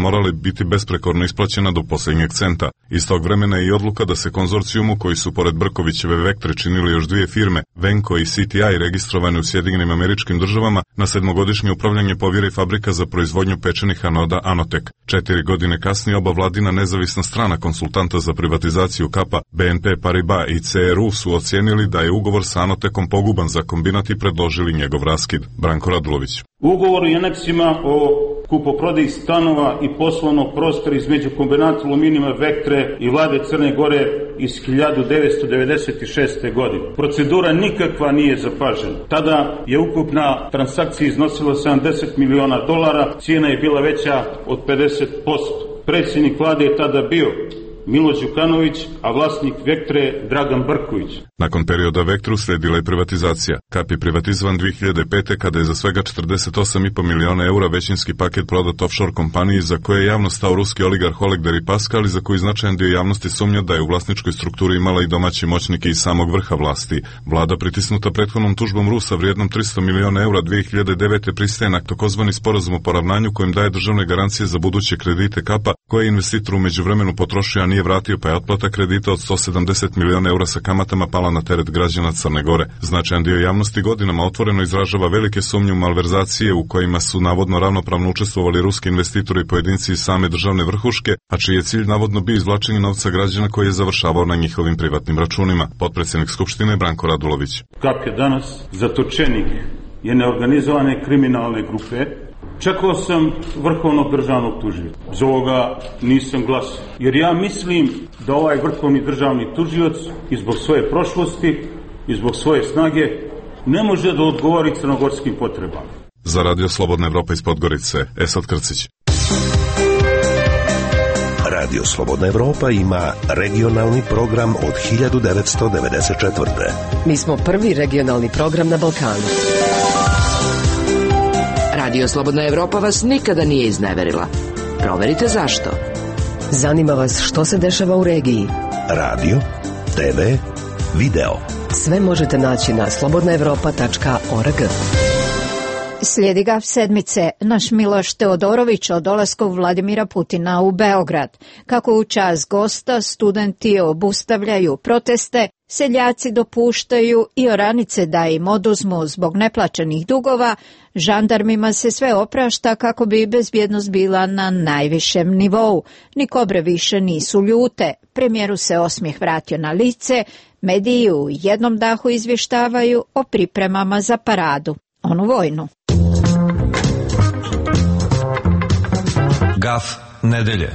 morali biti besprekorno isplaćena do posljednjeg centa. Iz tog vremena je i odluka da se konzorcijumu, koji su pored Brkovićeve Vektre činili još dvije firme, Venko i C T I, registrovane u Sjedinjenim Američkim Državama, na sedmogodišnje upravljanje povjeri fabrika za proizvodnju pečenih anoda Anotek. Četiri godine kasnije oba vladina nezavisna strana konsultanta za privatizaciju Kapa, B N P Paribas i C R U, su ocijenili da je ugovor sa Anotekom poguban za kombinat i predložili njegov raskid. Branko Radulović. Ugovor i aneksima o kupoprodaji stanova i poslovnog prostora između kombinata aluminijuma Vektre i vlade Crne Gore iz hiljadu devetsto devedeset šeste. godine. Procedura nikakva nije zapažena. Tada je ukupna transakcija iznosila sedamdeset miliona dolara, cijena je bila veća od pedeset posto. Predsjednik vlade je tada bio Milo Đukanović, a vlasnik Vektre Dragan Brković. Nakon perioda Vektru sledila je privatizacija. Kap je privatizovan dve hiljade pete. kada je za svega četrdeset osam i po miliona eura većinski paket prodat offshore kompaniji za koje je javno stao ruski oligarh Oleg Deripaska, i za koji značajan dio javnosti sumnja da je u vlasničkoj strukturi imala i domaći moćnike iz samog vrha vlasti. Vlada, pritisnuta prethodnom tužbom Rusa vrijednom tristo miliona eura, dve hiljade devete. pristaje na takozvani sporazum o poravnanju kojim daje državne garancije za buduće kredite Kapa, koje je investitor u međuvremenu potrošio, a nije vratio, pa je otplata kredita od sto sedamdeset miliona eura sa kamatama pala na teret građana Crne Gore. Značajan dio javnosti godinama otvoreno izražava velike sumnje u malverzacije u kojima su navodno ravnopravno učestvovali ruski investitori i pojedinci iz same državne vrhuške, a čiji je cilj navodno bio izvlačenje novca građana koji je završavao na njihovim privatnim računima. Potpredsjednik Skupštine Branko Radulović. Kap je danas zatočenik jedne organizovane kriminalne grupe. Čekao sam vrhovnog državnog tužioca. Za ovoga nisam glasao. Jer ja mislim da ovaj vrhovni državni tužioc i zbog svoje prošlosti i zbog svoje snage ne može da odgovori crnogorskim potrebama. Za Radio Slobodna Evropa iz Podgorice, Esad Krcić. Radio Slobodna Evropa ima regionalni program od hiljadu devetsto devedeset četvrte. Mi smo prvi regionalni program na Balkanu. Radio Slobodna Evropa vas nikada nije izneverila. Proverite zašto. Zanima vas što se dešava u regiji. Radio, te ve, video. Sve možete naći na slobodna evropa tačka org. Slijedi Gaf sedmice. Naš Miloš Teodorović o dolasku Vladimira Putina u Beograd. Kako u čas gosta studenti obustavljaju proteste, seljaci dopuštaju i oranice da im oduzmu zbog neplaćenih dugova, žandarmima se sve oprašta kako bi bezbjednost bila na najvišem nivou. Ni kobre više nisu ljute. Premijeru se osmijeh vratio na lice, mediji u jednom dahu izvještavaju o pripremama za paradu, onu vojnu. Gaf nedelje.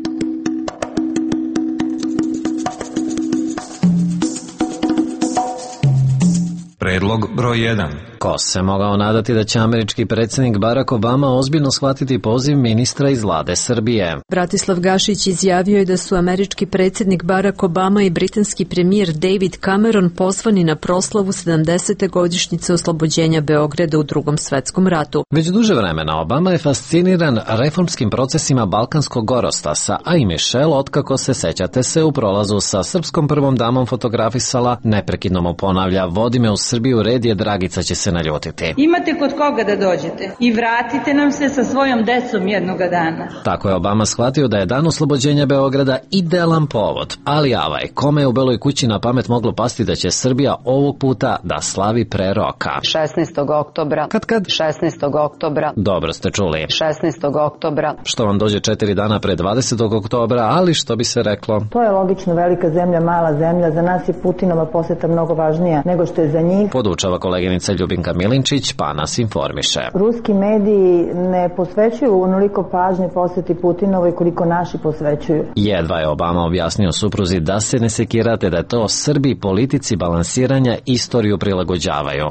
Predlog broj jedan. Ko se mogao nadati da će američki predsjednik Barack Obama ozbiljno shvatiti poziv ministra iz vlade Srbije? Bratislav Gašić izjavio je da su američki predsjednik Barack Obama i britanski premijer David Cameron pozvani na proslavu sedamdesete godišnjice oslobođenja Beograda u Drugom svetskom ratu. Već duže vremena Obama je fasciniran reformskim procesima Balkanskog gorostasa, a i Michelle, otkako se sećate se u prolazu sa srpskom prvom damom fotografisala, neprekidno mu ponavlja: vodi me u Srbiju, red je, Dragica će se naljutiti. Imate kod koga da dođete i vratite nam se sa svojom decom jednoga dana. Tako je Obama shvatio da je dan oslobođenja Beograda idealan povod. Ali avaj, kome je u Beloj kući na pamet moglo pasti da će Srbija ovog puta da slavi pre roka? šesnaestog oktobra. Kad kad? šesnaestog oktobra. Dobro ste čuli. šesnaestog oktobra. Što vam dođe četiri dana pre dvadesetog oktobra, ali što bi se reklo? To je logično, velika zemlja, mala zemlja. Za nas je Putinova posjeta mnogo važnija nego što je za njih. Podučava koleginica Ljubinka Milinčić, pa nas informiše. Ruski mediji ne posvećuju onoliko pažnje posjeti Putinovoj koliko naši posvećuju. Jedva je Obama objasnio supruzi da se ne sekirate, da to Srbi politici balansiranja istoriju prilagođavaju.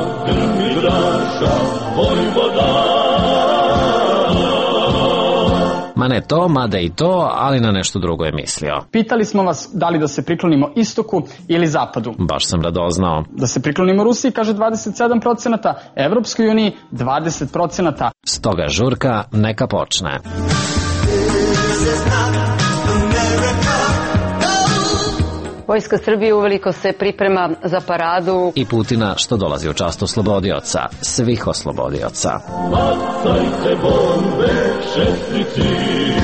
Ma ne to, mada i to, ali na nešto drugo je mislio. Pitali smo vas da li da se priklonimo istoku ili zapadu. Baš sam radoznao. Da se priklonimo Rusiji, kaže dvadeset sedam procenata, Evropskoj uniji dvadeset procenata. Stoga žurka neka počne. Vojska Srbije uveliko se priprema za paradu. I Putina što dolazi u čast oslobodioca, svih oslobodioca. Bacajte bombe, šestnici.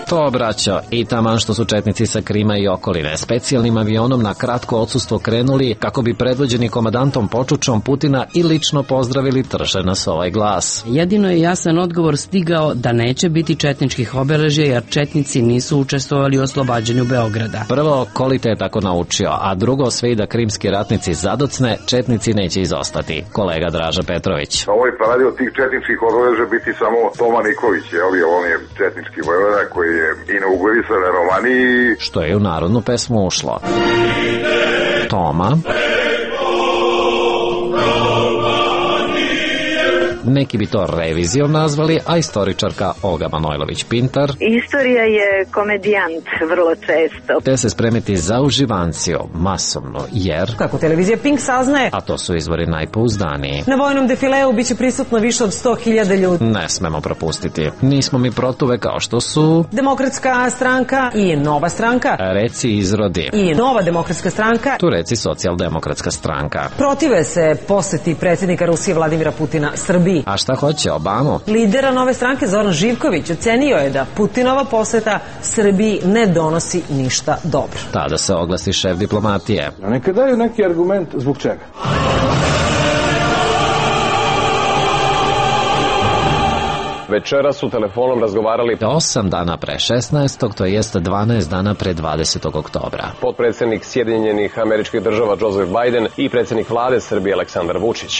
To, braćo, i taman što su četnici sa Krima i okoline specijalnim avionom na kratko odsustvo krenuli kako bi predvođeni komandantom Počučom Putina i lično pozdravili, trže nas ovaj glas. Jedino je jasan odgovor stigao da neće biti četničkih obeležja jer četnici nisu učestvovali u oslobađanju Beograda. Prvo, Kolite je tako naučio, a drugo, sve i da krimski ratnici zadocne, četnici neće izostati. Kolega Draža Petrović. Ovo je paradio tih četničkih obeležja biti samo Toma Nikolić, je on je četnički vojvoda koji je inaugurisan na Romaniji. Što je u narodnu pesmu ušlo. Toma. Neki bi to revizijom nazvali, a istoričarka Olga Manojlović-Pintar. Istorija je komedijant vrlo često. Te se spremiti za uživanciju masovno, jer... Kako televizija Pink saznaje? A to su izvori najpouzdaniji. Na vojnom defileu biće prisutno više od sto hiljada ljudi. Ne smemo propustiti. Nismo mi protuve kao što su... Demokratska stranka i Nova stranka. Reci izrodi. I Nova demokratska stranka. Tu reci socijaldemokratska stranka. Protive se poseti predsjednika Rusije Vladimira Putina Srbiji. A šta hoće Obamu? Lidera Nove stranke Zoran Živković ocenio je da Putinova poseta Srbiji ne donosi ništa dobro. Tada se oglasi šef diplomatije. A neka daju neki argument zbog čega. Večera su telefonom razgovarali osam dana pre šesnaestog, to jest dvanaest dana pre dvadesetog oktobra. Potpredsjednik Sjedinjenih Američkih Država Joseph Biden i predsjednik vlade Srbije Aleksandar Vučić.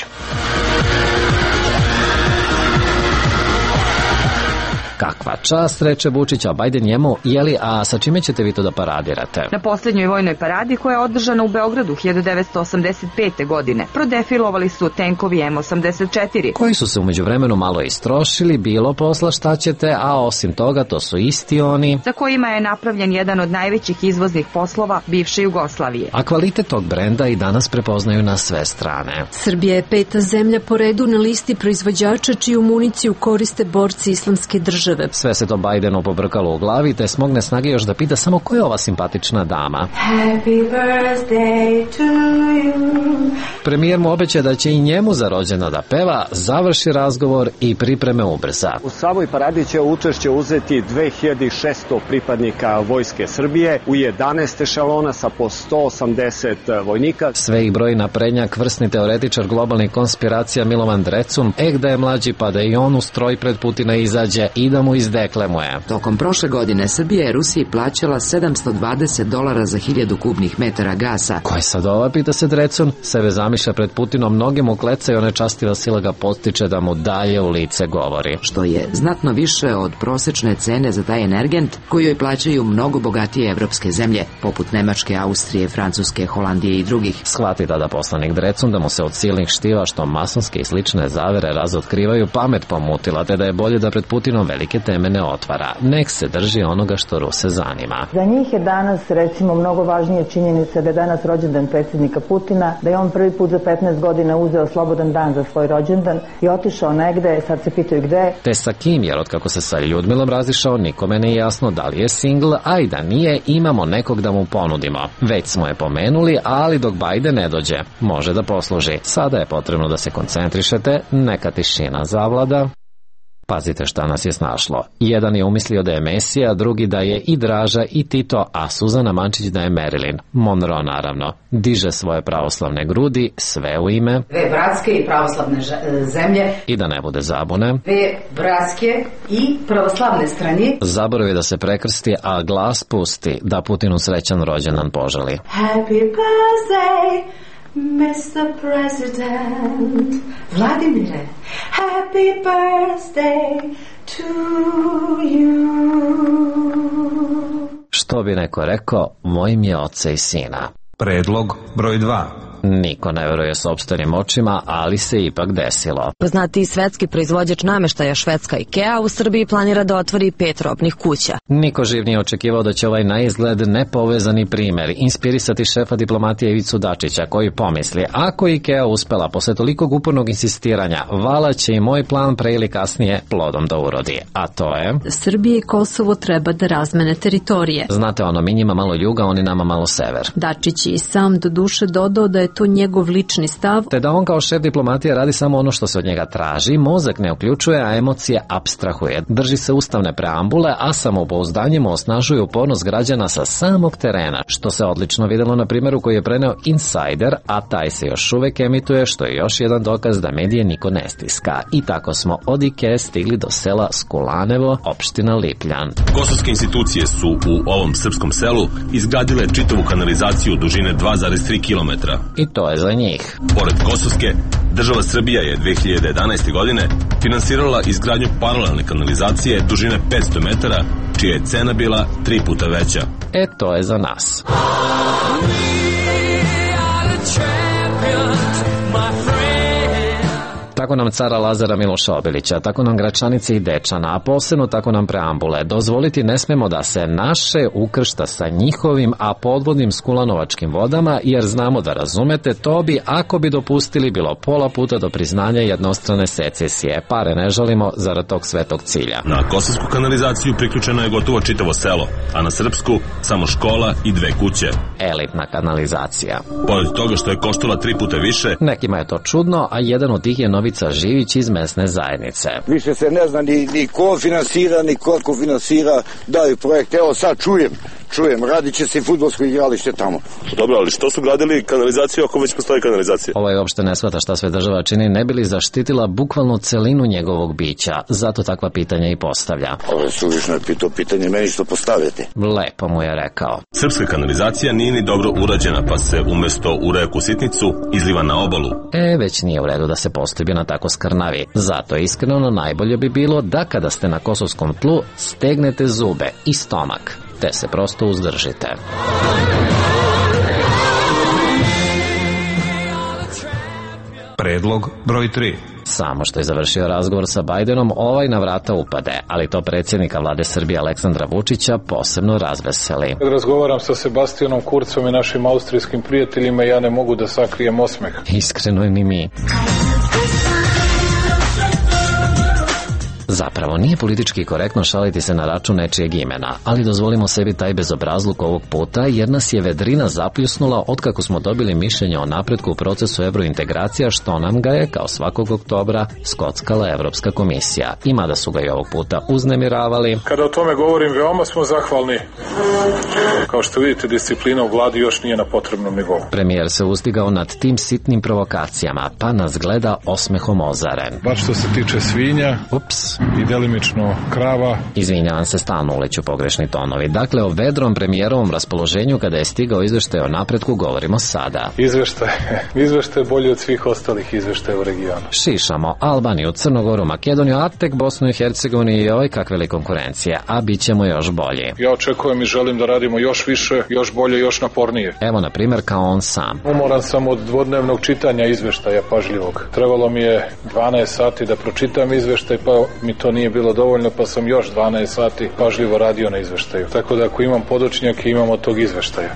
Kakva čast, reče Vučić, a Bajden njemu, jeli, a sa čime ćete vi to da paradirate? Na posljednjoj vojnoj paradi koja je održana u Beogradu hiljadu devetsto osamdeset pete. godine prodefilovali su tenkovi M osamdeset četiri. Koji su se umeđu vremenu malo istrošili, bilo posla šta ćete, a osim toga to su isti oni za kojima je napravljen jedan od najvećih izvoznih poslova bivše Jugoslavije. A kvalitet tog brenda i danas prepoznaju na sve strane. Srbija je peta zemlja po redu na listi proizvođača čiju municiju koriste borci Islamske države. Sve se to Bajdenu pobrkalo u glavi, te smogne snage još da pita samo ko je ova simpatična dama. Happy birthday to you. Premijer mu obeća da će i njemu za rođendan da peva, završi razgovor i pripreme ubrza. U samoj paradi će učešće uzeti dve hiljade šesto pripadnika Vojske Srbije u jedanaest ešalona sa po sto osamdeset vojnika. Sve ih broji naprednjak, vrsni teoretičar globalnih konspiracija Milovan Drecun, ek da je mlađi pa da i on u stroj pred Putina izađe i da mu izdeklemuje. Tokom prošle godine Srbija je Rusiji plaćala sedamsto dvadeset dolara za hiljadu kubnih metara gasa. Ko je sad ova, pita se Drecun, sebe zamišlja pred Putinom, mnogi mu kleca i onečastiva sila ga postiče da mu dalje u lice govori. Što je znatno više od prosečne cene za taj energent koju joj plaćaju mnogo bogatije evropske zemlje, poput Nemačke, Austrije, Francuske, Holandije i drugih. Shvati tada poslanik Drecun da mu se od silnih štiva što masonske i slične zavere razotkrivaju pamet pomutila, te da je bolje da pred Putinom velike teme ne otvara. Nek se drži onoga što Ruse zanima. Za njih je danas, recimo, mnogo važnije činjenica da je danas rođendan predsjednika Putina, da je on prvi put za petnaest godina uzeo slobodan dan za svoj rođendan i otišao negde, sad se pitaju gde. Te sa kim, jer otkako se sa Ljudmilom razišao, nikome nije jasno da li je singl, a i da nije, imamo nekog da mu ponudimo. Već smo je pomenuli, ali dok Bajden ne dođe, može da posluži. Sada je potrebno da se koncentrišete, neka tišina zavlada. Pazite šta nas je snašlo. Jedan je umislio da je Mesija, drugi da je i Draža i Tito, a Suzana Mančić da je Marilyn. Monroe naravno. Diže svoje pravoslavne grudi, sve u ime dve bratske i pravoslavne zemlje. I da ne bude zabune, dve bratske i pravoslavne strane. Zaboravi da se prekrsti, a glas pusti da Putinu srećan rođendan poželi. Happy birthday, mister President Vladimire, happy birthday to you. Što bi neko rekao, mojim je oca i sina. Predlog broj dva. Niko ne veruje sopstvenim očima, ali se ipak desilo. Poznatiji svetski proizvođač nameštaja švedska IKEA u Srbiji planira da otvori pet robnih kuća. Niko živ nije očekivao da će ovaj na izgled nepovezani primer inspirisati šefa diplomatije Ivicu Dačića, koji pomisli, ako IKEA uspela posle tolikog upornog insistiranja, vala će i moj plan pre ili kasnije plodom da urodi. A to je... Srbije i Kosovo treba da razmene teritorije. Znate ono, mi njima malo juga, oni nama malo sever. Dačić i sam do duše dodao da je to njegov lični stav, te da on kao šef diplomatije radi samo ono što se od njega traži, mozak ne uključuje, a emocije apstrahuje. Drži se ustavne preambule, a samopouzdanje mu osnažuje upornost građana sa samog terena, što se odlično videlo na primjeru koji je preneo Insider, a taj se još uvek emituje, što je još jedan dokaz da medije niko ne stiska. I tako smo od Ike stigli do sela Skulanevo, opština Lipljan. Kosovske institucije su u ovom srpskom selu izgradile čitavu kanalizaciju dužine dva zarez tri kilometra. I to je za njih. Pored Kosovske, država Srbija je dve hiljade jedanaeste. godine finansirala izgradnju paralelne kanalizacije dužine petsto metara, čija je cena bila tri puta veća. E, to je za nas. Tako nam cara Lazara Miloša Obilića, tako nam Gračanice i Dečana, a posebno tako nam preambule. Dozvoliti ne smemo da se naše ukršta sa njihovim, a podvodnim skulanovačkim vodama, jer znamo da razumete, to bi, ako bi dopustili, bilo pola puta do priznanja jednostrane secesije. Pare ne žalimo zarad tog svetog cilja. Na kosovsku kanalizaciju priključeno je gotovo čitavo selo, a na srpsku samo škola i dve kuće. Elitna kanalizacija. Pored toga što je koštala tri puta više, nekima je to čudno, a jedan od tih je Novica Živić iz mesne zajednice. Više se ne zna ni, ni ko finansira, ni koliko finansira, daju projekt. Evo sad čujem, čujem, radit će se i fudbalsko igralište tamo. Dobro, ali što su gradili kanalizaciju ako već postoji kanalizacija? Ovaj uopšte ne shvata šta sve država čini, ne bi li zaštitila bukvalno celinu njegovog bića. Zato takva pitanja i postavlja. Ovo je suvišno je pitao pitanje meni što postavljate. Lepo mu je rekao. Srpska kanalizacija nije ni dobro urađena, pa se umesto u reku Sitnicu izliva na obalu. E, već nije u redu da se postoji na tako skrnavi. Zato iskreno najbolje bi bilo da kada ste na kosovskom tlu stegnete zube i stomak, te se prosto uzdržite. Predlog broj tri. Samo što je završio razgovor sa Bajdenom, ovaj na vrata upade, ali to predsjednika vlade Srbije Aleksandra Vučića posebno razveseli. Kad razgovaram sa Sebastianom Kurcom i našim austrijskim prijateljima, ja ne mogu da sakrijem osmeh. Iskreno ni mi. Zapravo, nije politički korektno šaliti se na račun nečijeg imena, ali dozvolimo sebi taj bezobrazluk ovog puta, jer nas je vedrina zapljusnula otkako smo dobili mišljenje o napretku u procesu evrointegracija, što nam ga je, kao svakog oktobra, skockala Evropska komisija. I mada su ga i ovog puta uznemiravali. Kada o tome govorim, veoma smo zahvalni. Kao što vidite, disciplina u vladi još nije na potrebnom nivou. Premijer se uzdigao nad tim sitnim provokacijama, pa nas gleda osmehom ozaren. Baš što se tiče svinja, ups, i delimično krava. Izvinjavam se, stalno uleću pogrešni tonovi. Dakle, o vedrom premijerovom raspoloženju kada je stigao izveštaj o napretku govorimo sada. Izveštaj. Izveštaj je bolji od svih ostalih izveštaja u regionu. Šišamo Albaniju, Crnogoru, Makedoniju, a tek Bosnu i Hercegovini i oj kakve li konkurencije, a bit ćemo još bolji. Ja očekujem i želim da radimo još više, još bolje, još napornije. Evo, na primjer, kao on sam. Umoran sam od dvodnevnog čitanja izveštaja pažljivog. Trebalo mi je dvanaest sati da pročitam izveštaj, pa mi to nije bilo dovoljno, pa sam još dvanaest sati pažljivo radio na izveštaju. Tako da ako imam podočnjake, imam od tog izveštaja.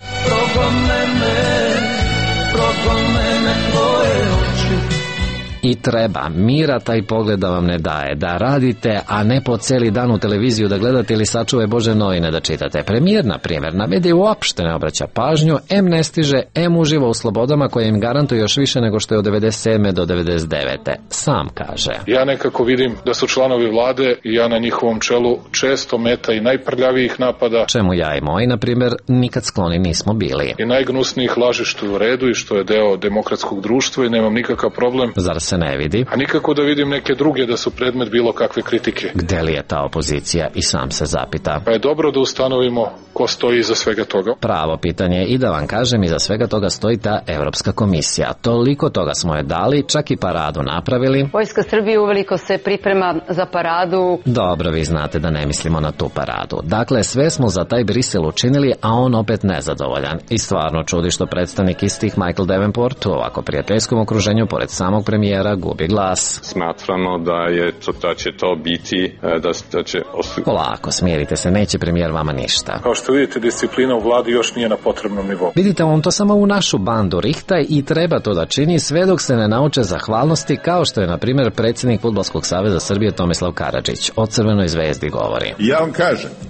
I treba, mira taj pogled da vam ne daje, da radite, a ne po celi dan u televiziju da gledate ili sačuve Bože novine da čitate. Premijer, na primjer, na medije uopšte ne obraća pažnju, em ne stiže, em uživa u slobodama koje im garantuju još više nego što je od devedeset sedme do devedeset devete. Sam kaže. Ja nekako vidim da su članovi vlade i ja na njihovom čelu često meta i najprljavijih napada. Čemu ja i moji, na primjer, nikad skloni nismo bili. I najgnusnijih laži što je u redu i što je deo demokratskog društva i nemam nikakav problem. Zar se ne vidi? A nikako da vidim neke druge da su predmet bilo kakve kritike. Gde li je ta opozicija? I sam se zapita. Pa je dobro da ustanovimo ko stoji iza svega toga. Pravo pitanje, i da vam kažem, iza svega toga stoji ta Evropska komisija. Toliko toga smo je dali, čak i paradu napravili. Vojska Srbije uveliko se priprema za paradu. Dobro, vi znate da ne mislimo na tu paradu. Dakle, sve smo za taj Brisel učinili, a on opet nezadovoljan. I stvarno čudi što predstavnik istih Michael Davenport u ovako prijateljskom okruženju pored samog premijera gubi glas. Smatramo da je to, da će to biti, da, da će... Osu... Polako, smirite se, neće premijer vama ništa. Kao što vidite, disciplina u vladi još nije na potrebnom nivou. Vidite, on to samo u našu bandu rihta i treba to da čini sve dok se ne nauče zahvalnosti, kao što je, na primjer, predsjednik Fudbalskog saveza Srbije Tomislav Karadžić o Crvenoj zvezdi govori. Ja vam kažem,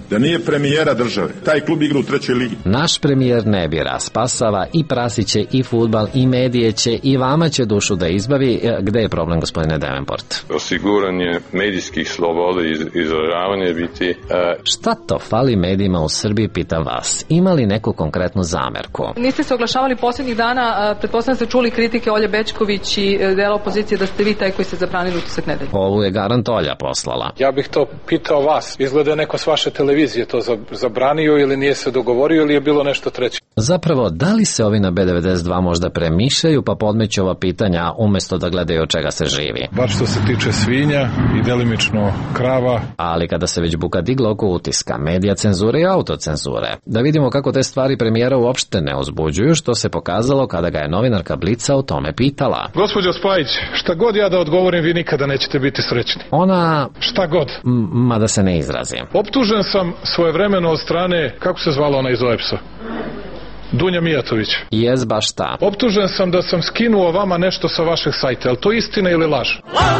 da nije premijera države, taj klub igra u trećoj ligi. Naš premijer ne bira, spasava i prasiće i fudbal i medije će i vama će dušu da izbavi. Gde je problem, gospodine Davenport? Osiguranje medijskih sloboda i izražavanje biti... Uh... Šta to fali medijima u Srbiji, pitam vas. Ima li neku konkretnu zamerku? Niste se oglašavali posljednjih dana, pretpostavljam ste čuli kritike Olje Bećković i dela opozicije da ste vi taj koji ste zabranili utisak nedelje. Ovu je garant Olja poslala. Ja bih to pitao vas. Izgleda neko s vaše televizije to zabranio ili nije se dogovorio ili je bilo nešto treće. Zapravo, da li se ovi na B devedeset dva možda premišljaju pa podmeću ova pitanja umjesto da gledaju od čega se živi? Bar što se tiče svinja i delimično krava. Ali kada se već buka digla oko utiska, medija cenzure i autocenzure, da vidimo kako te stvari premijera uopšte ne uzbuđuju, što se pokazalo kada ga je novinarka Blica o tome pitala. Gospođo Spajić, šta god ja da odgovorim, vi nikada nećete biti srećni. Ona... Šta god. Ma da se ne izrazim. Optužen sam svojevremeno od strane, kako se zvala ona iz O E P S-a? Dunja Mijatović. Jes baš ta. Optužen sam da sam skinuo vama nešto sa vašeg sajta, je li to istina ili laž?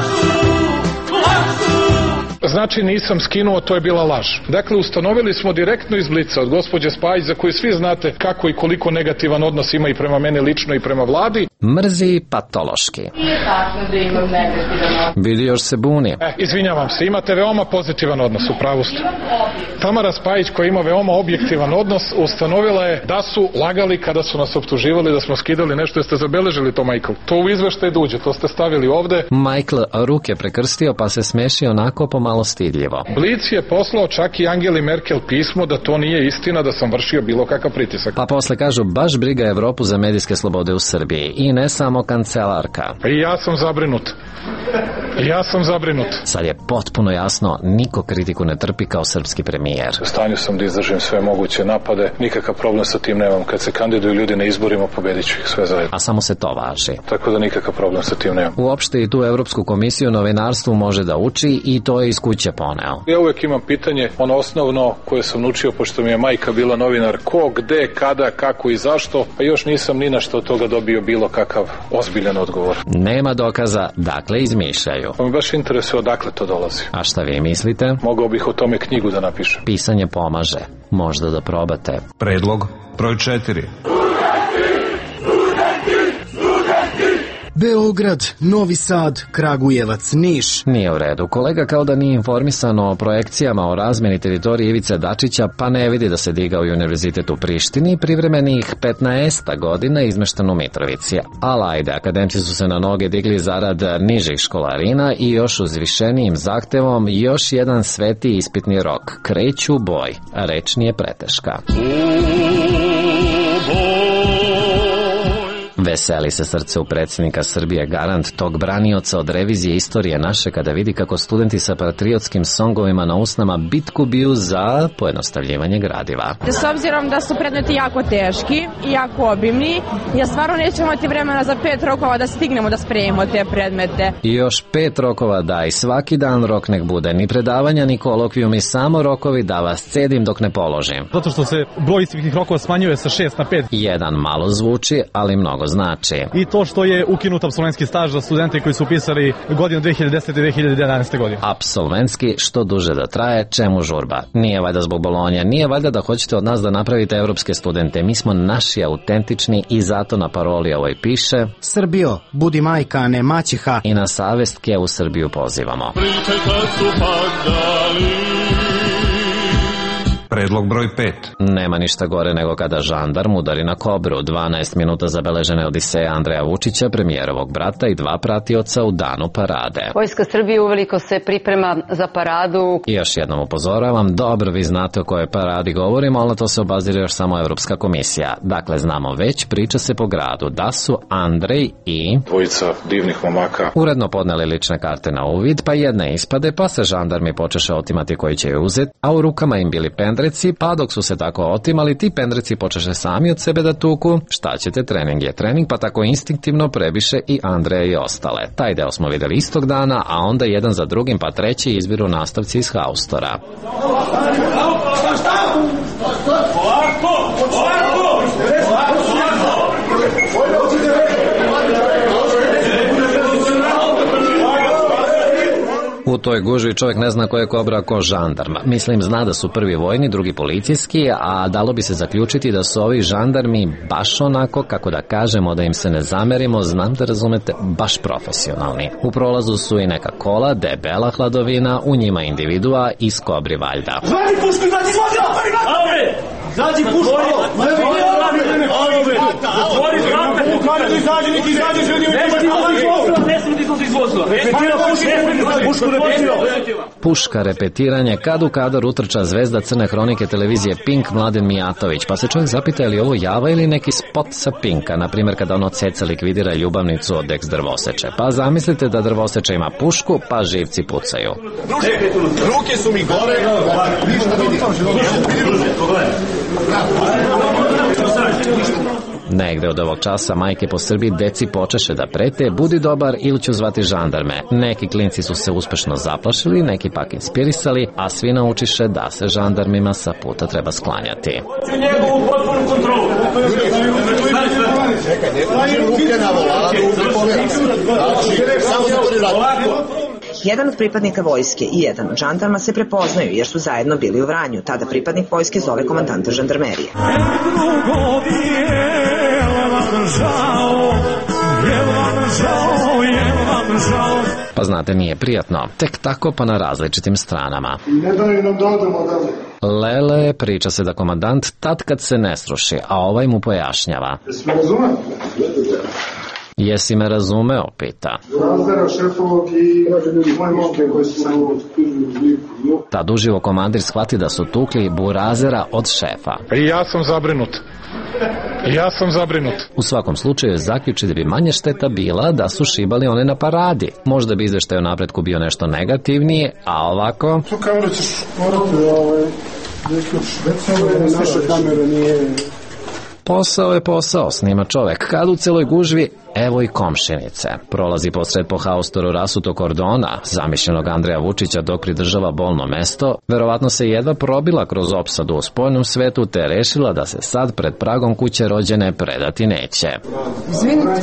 Znači nisam skinuo, to je bila laž. Dakle, ustanovili smo direktno iz Blica od gospođe Spajić, za koju svi znate kako i koliko negativan odnos ima i prema meni lično i prema vladi. Mrzi patološki. Nije tačno da imam negativan odnos. Vidi, još se buni. E, izvinjavam se, imate veoma pozitivan odnos, u pravu ste. Tamara Spajić, koja ima veoma objektivan odnos, ustanovila je da su lagali kada su nas optuživali da smo skidali nešto. Jeste zabeležili to, Michael? To u izveštaj duđe, to ste stavili ovde. Michael ruke prekrstio pa se smeši onako pomalo stidljivo. Blic je poslao čak i Angeli Merkel pismo da to nije istina, da sam vršio bilo kakav pritisak. Pa posle kažu baš briga Evropu za medijske slobode u Srbiji i ne samo kancelarka. Pa i ja sam zabrinut. Ja sam zabrinut. Sad je potpuno jasno, niko kritiku ne trpi kao srpski premijer. U stanju sam da izdržim sve moguće napade, nikakav problem sa tim nemam. Kad se kandiduju ljudi na izborima, pobedit ću ih sve zajedno. A samo se to važi. Tako da nikakav problem sa tim nemam. Uopšte i tu Evropsku komisiju novinarstvu može da uči i to je iz kuće poneo. Ja uvek imam pitanje, ono osnovno koje sam naučio, pošto mi je majka bila novinar, ko, gde, kada, kako i zašto, a još nisam ni na što od toga dobio bilo kakav ozbiljan odgovor. Nema dokaza, dakle izmišljaju. Pa mi baš interesuje odakle to dolazi. A šta vi mislite? Mogao bih o tome knjigu da napišem. Pisanje pomaže. Možda da probate. Predlog broj četiri. Beograd, Novi Sad, Kragujevac, Niš. Nije u redu. Kolega kao da nije informisan o projekcijama o razmeni teritorije Ivice Dačića, pa ne vidi da se digao i univerzitet u Prištini, privremenih petnaest godina izmešten u Mitrovici. Ali ajde, akademci su se na noge digli zarad nižih školarina i još uzvišenijim zahtevom još jedan sveti ispitni rok. Kreću u boj. Reč nije preteška. Veseli se srce u predsjednika Srbije, garant tog branioca od revizije istorije naše, kada vidi kako studenti sa patriotskim songovima na usnama bitku biju za pojednostavljivanje gradiva. S obzirom da su predmeti jako teški i jako obimni, ja stvarno neću imati vremena za pet rokova da stignemo da spremimo te predmete. I još pet rokova daj, svaki dan rok nek bude, ni predavanja, ni kolokvijumi, samo rokovi da vas cedim dok ne položim. Zato što se broj ispitnih rokova smanjuje sa šest na pet. Jedan malo zvuči, ali mnogo znači. I to što je ukinut apsolventski staž za studente koji su upisali godinu dve hiljade desete i dve hiljade jedanaeste godine. Apsolventski, što duže da traje, čemu žurba? Nije valjda zbog Bolonje, nije valjda da hoćete od nas da napravite evropske studente. Mi smo naši, autentični i zato na paroli ovoj piše: Srbijo, budi majka, a ne maćeha. I na savestke u Srbiju pozivamo. Predlog broj pet. Nema ništa gore nego kada žandarm udari na kobru. dvanaest minuta zabeležene odiseje Andreja Vučića, premijerovog brata i dva pratioca u danu parade. Vojska Srbije uveliko se priprema za paradu. I još jednom upozoravam, dobro vi znate o kojoj paradi govorimo, ali na to se obazira još samo Evropska komisija. Dakle, znamo već, priča se po gradu da su Andrej i dvojica divnih momaka uredno podneli lične karte na uvid, pa jedne ispade, pa se žandarmi počeše otimati koji će je uzeti, a u rukama im bili pendreci, pa dok su se tako otimali, ti pendreci počeše sami od sebe da tuku. Šta ćete, trening je trening, pa tako instinktivno prebiše i Andreja i ostale. Taj deo smo videli istog dana, a onda jedan za drugim, pa treći izbiru nastavci iz haustora. U toj gužvi čovjek ne zna ko je kobra, a ko žandarm. Mislim, zna da su prvi vojni, drugi policijski, a dalo bi se zaključiti da su ovi žandarmi baš onako, kako da kažemo, da im se ne zamerimo, znam da razumete, baš profesionalni. U prolazu su i neka kola, debela hladovina, u njima individua iz kobri valjda. Zvani pušku, izađi izvozila! Ave! Izađi pušku! Zatvori vrata! Kada ti izađi, neki izađi, želi mi izvozila! Ne sam ti izvozila, izvozila! Repetira pušku, repetira! Puška, repetiranje, kad u kadar utrča zvezda crne hronike televizije Pink Mladen Mijatović, pa se čovjek zapita je li ovo java ili neki spot sa Pinka, na primjer kada ono ceca likvidira ljubavnicu od ex drvoseče. Pa zamislite da drvoseče ima pušku, pa živci pucaju. Ruke su mi gore, ništa vidi. Negde od ovog časa majke po Srbiji deci počeše da prete, budi dobar ili ću zvati žandarme. Neki klinci su se uspešno zaplašili, neki pak inspirisali, a svi naučiše da se žandarmima sa puta treba sklanjati. Njegovu potpunu kontrolu. Čekaj, ne držim ruke na volanu. Samo zatvori vrata. Jedan od pripadnika vojske i jedan od žandarma se prepoznaju jer su zajedno bili u Vranju. Tada pripadnik vojske zove komandanta žandarmerije. Pa znate, nije prijatno. Tek tako pa na različitim stranama. Ne daju nam da odemo dalje. Lele, priča se da komandant tad kad se ne sruši, a ovaj mu pojašnjava. Jesi me razumeli? Jesi me razumeo, pita. Razdara šefovog i moje momke koji su Tad uživo komandir shvati da su tukli burazera od šefa. I ja sam zabrinut. I ja sam zabrinut. U svakom slučaju zaključi da bi manje šteta bila da su šibali one na paradi. Možda bi izveštaj o napretku bio nešto negativniji, a ovako... To kao da ćeš morati ovaj... Naša kamera nije... Posao je posao, snima čovek. Kad u celoj gužvi, evo i komšinice. Prolazi posred po haustoru rasutog kordona, zamišljenog Andreja Vučića dok pridržava bolno mesto, verovatno se jedva probila kroz opsadu u spoljnom svetu te rešila da se sad pred pragom kuće rođene predati neće. Izvinite.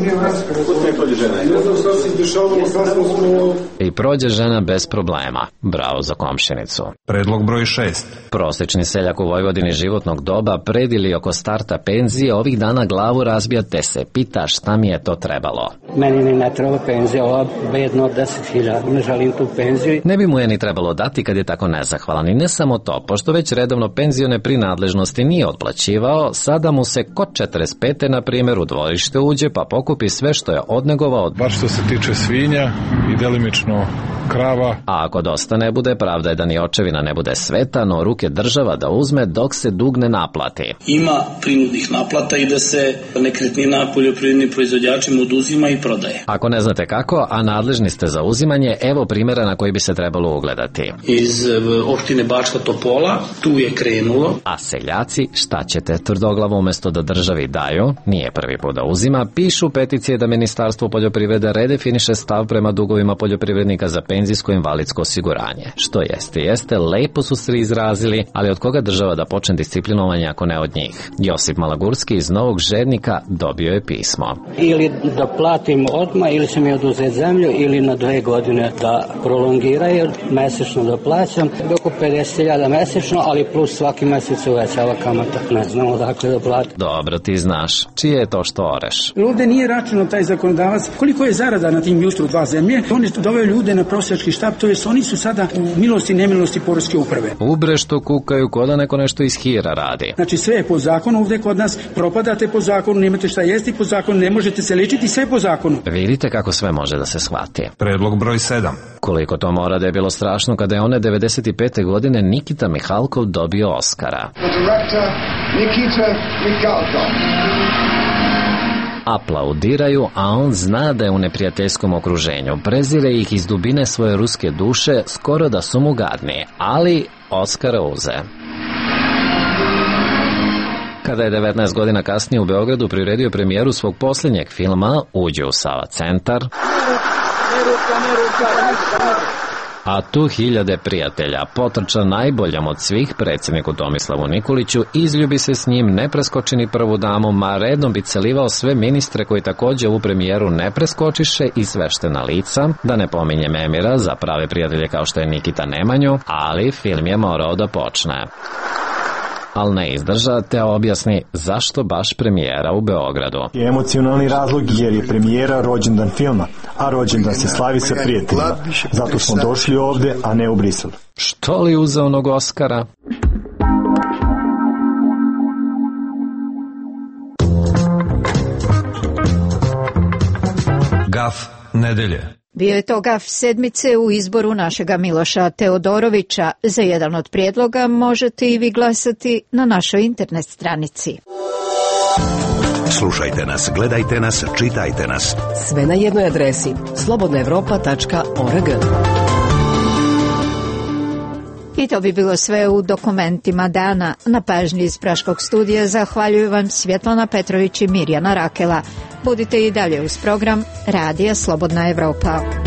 I prođe žena bez problema. Bravo za komšinicu. Predlog broj šest. Prosečni seljak u Vojvodini životnog doba pred ili oko starta penzije ovih dana glavu razbija te se pita šta mi je to trebalo. Meni ni ne treba penzija, ova bedno od deset hiljada, ne želim tu penziju. Ne bi mu je ni trebalo dati kad je tako nezahvalan i ne samo to, pošto već redovno penzione prinadležnosti nije otplaćivao, sada mu se kod četrdeset pete na primjer u dvorište uđe pa pokupi sve što je odnegovao. Baš što se tiče svinja i delimično krava. A ako dosta ne bude, pravda je da ni očevina ne bude sveta, no ruke država da uzme dok se dug ne naplati. Ima prinudnih naplata i da se nekretnina poljoprivrednim proizvođačima oduzima i prodaje. Ako ne znate kako, a nadležni ste za uzimanje, evo primjera na koji bi se trebalo ugledati. Iz opštine Bačka Topola, tu je krenulo. A seljaci, šta ćete, tvrdoglavo umesto da državi daju, nije prvi put da uzima, pišu peticije da Ministarstvo poljoprivrede redefiniše stav prema dugovima poljoprivrednika za penzijsko invalidsko osiguranje. Što jeste, jeste, lepo su se izrazili, ali od koga država da počne disciplinovanje ako ne od njih? Josip Malagurski iz Novog Žednika dobio je pismo. Ili da platim odmah, ili će mi oduzeti zemlju, ili na dve godine da prolongiraju, mesečno da plaćam, oko pedeset hiljada mesečno, ali plus svaki mesec uvećava kamata. Ne znamo dakle da platim. Dobro, ti znaš. Čije je to što oreš? Ovde nije računao taj zakonodavac koliko je zarada na tim jutru dva zemlje. Oni doveo ljude na prosjački štab, to jest oni su sada u milosti i nemilosti poreske uprave. Ubre što kukaju ko da neko nešto iz hira radi. Znači sve je po zakonu ovde kod nas, propadate po zakonu, nemate šta jesti po zakonu, ne možete se lečiti, sve po zakonu. Vidite kako sve može da se shvati. Predlog broj sedam. Koliko to mora da je bilo strašno kada je one devedeset pete godine Nikita Mihalkov dobio Oskara. Nikita Mihalkov. Aplaudiraju, a on zna da je u neprijateljskom okruženju. Prezire ih iz dubine svoje ruske duše, skoro da su mu gadni, ali Oskara uze. Kada je devetnaest godina kasnije u Beogradu priredio premijeru svog posljednjeg filma, uđe u Sava centar, A tu hiljade prijatelja potrča najboljom od svih predsjedniku Tomislavu Nikoliću, izljubi se s njim, ne preskoči ni prvu damu, ma redom bi celivao sve ministre koji takođe u premijeru ne preskočiše i sveštena lica, da ne pominjem Emira za prave prijatelje kao što je Nikita Nemanju, ali film je morao da počne. Ali ne izdrža, te objasni zašto baš premijera u Beogradu. Je emocionalni razlog jer je premijera rođendan filma, a rođendan se slavi sa prijateljima. Zato smo došli ovde, a ne u Brisel. Što li uzeo onog Oskara? Gaf nedelje. Bio je to gaf sedmice u izboru našega Miloša Teodorovića. Za jedan od prijedloga možete i vi glasati na našoj internet stranici. Slušajte nas, gledajte nas, čitajte nas. Sve na jednoj adresi slobodna evropa tačka org. I to bi bilo sve u dokumentima dana. Na pažnji iz Praškog studija zahvaljuju vam Svjetlana Petrović i Mirjana Rakela. Budite i dalje uz program Radija Slobodna Evropa.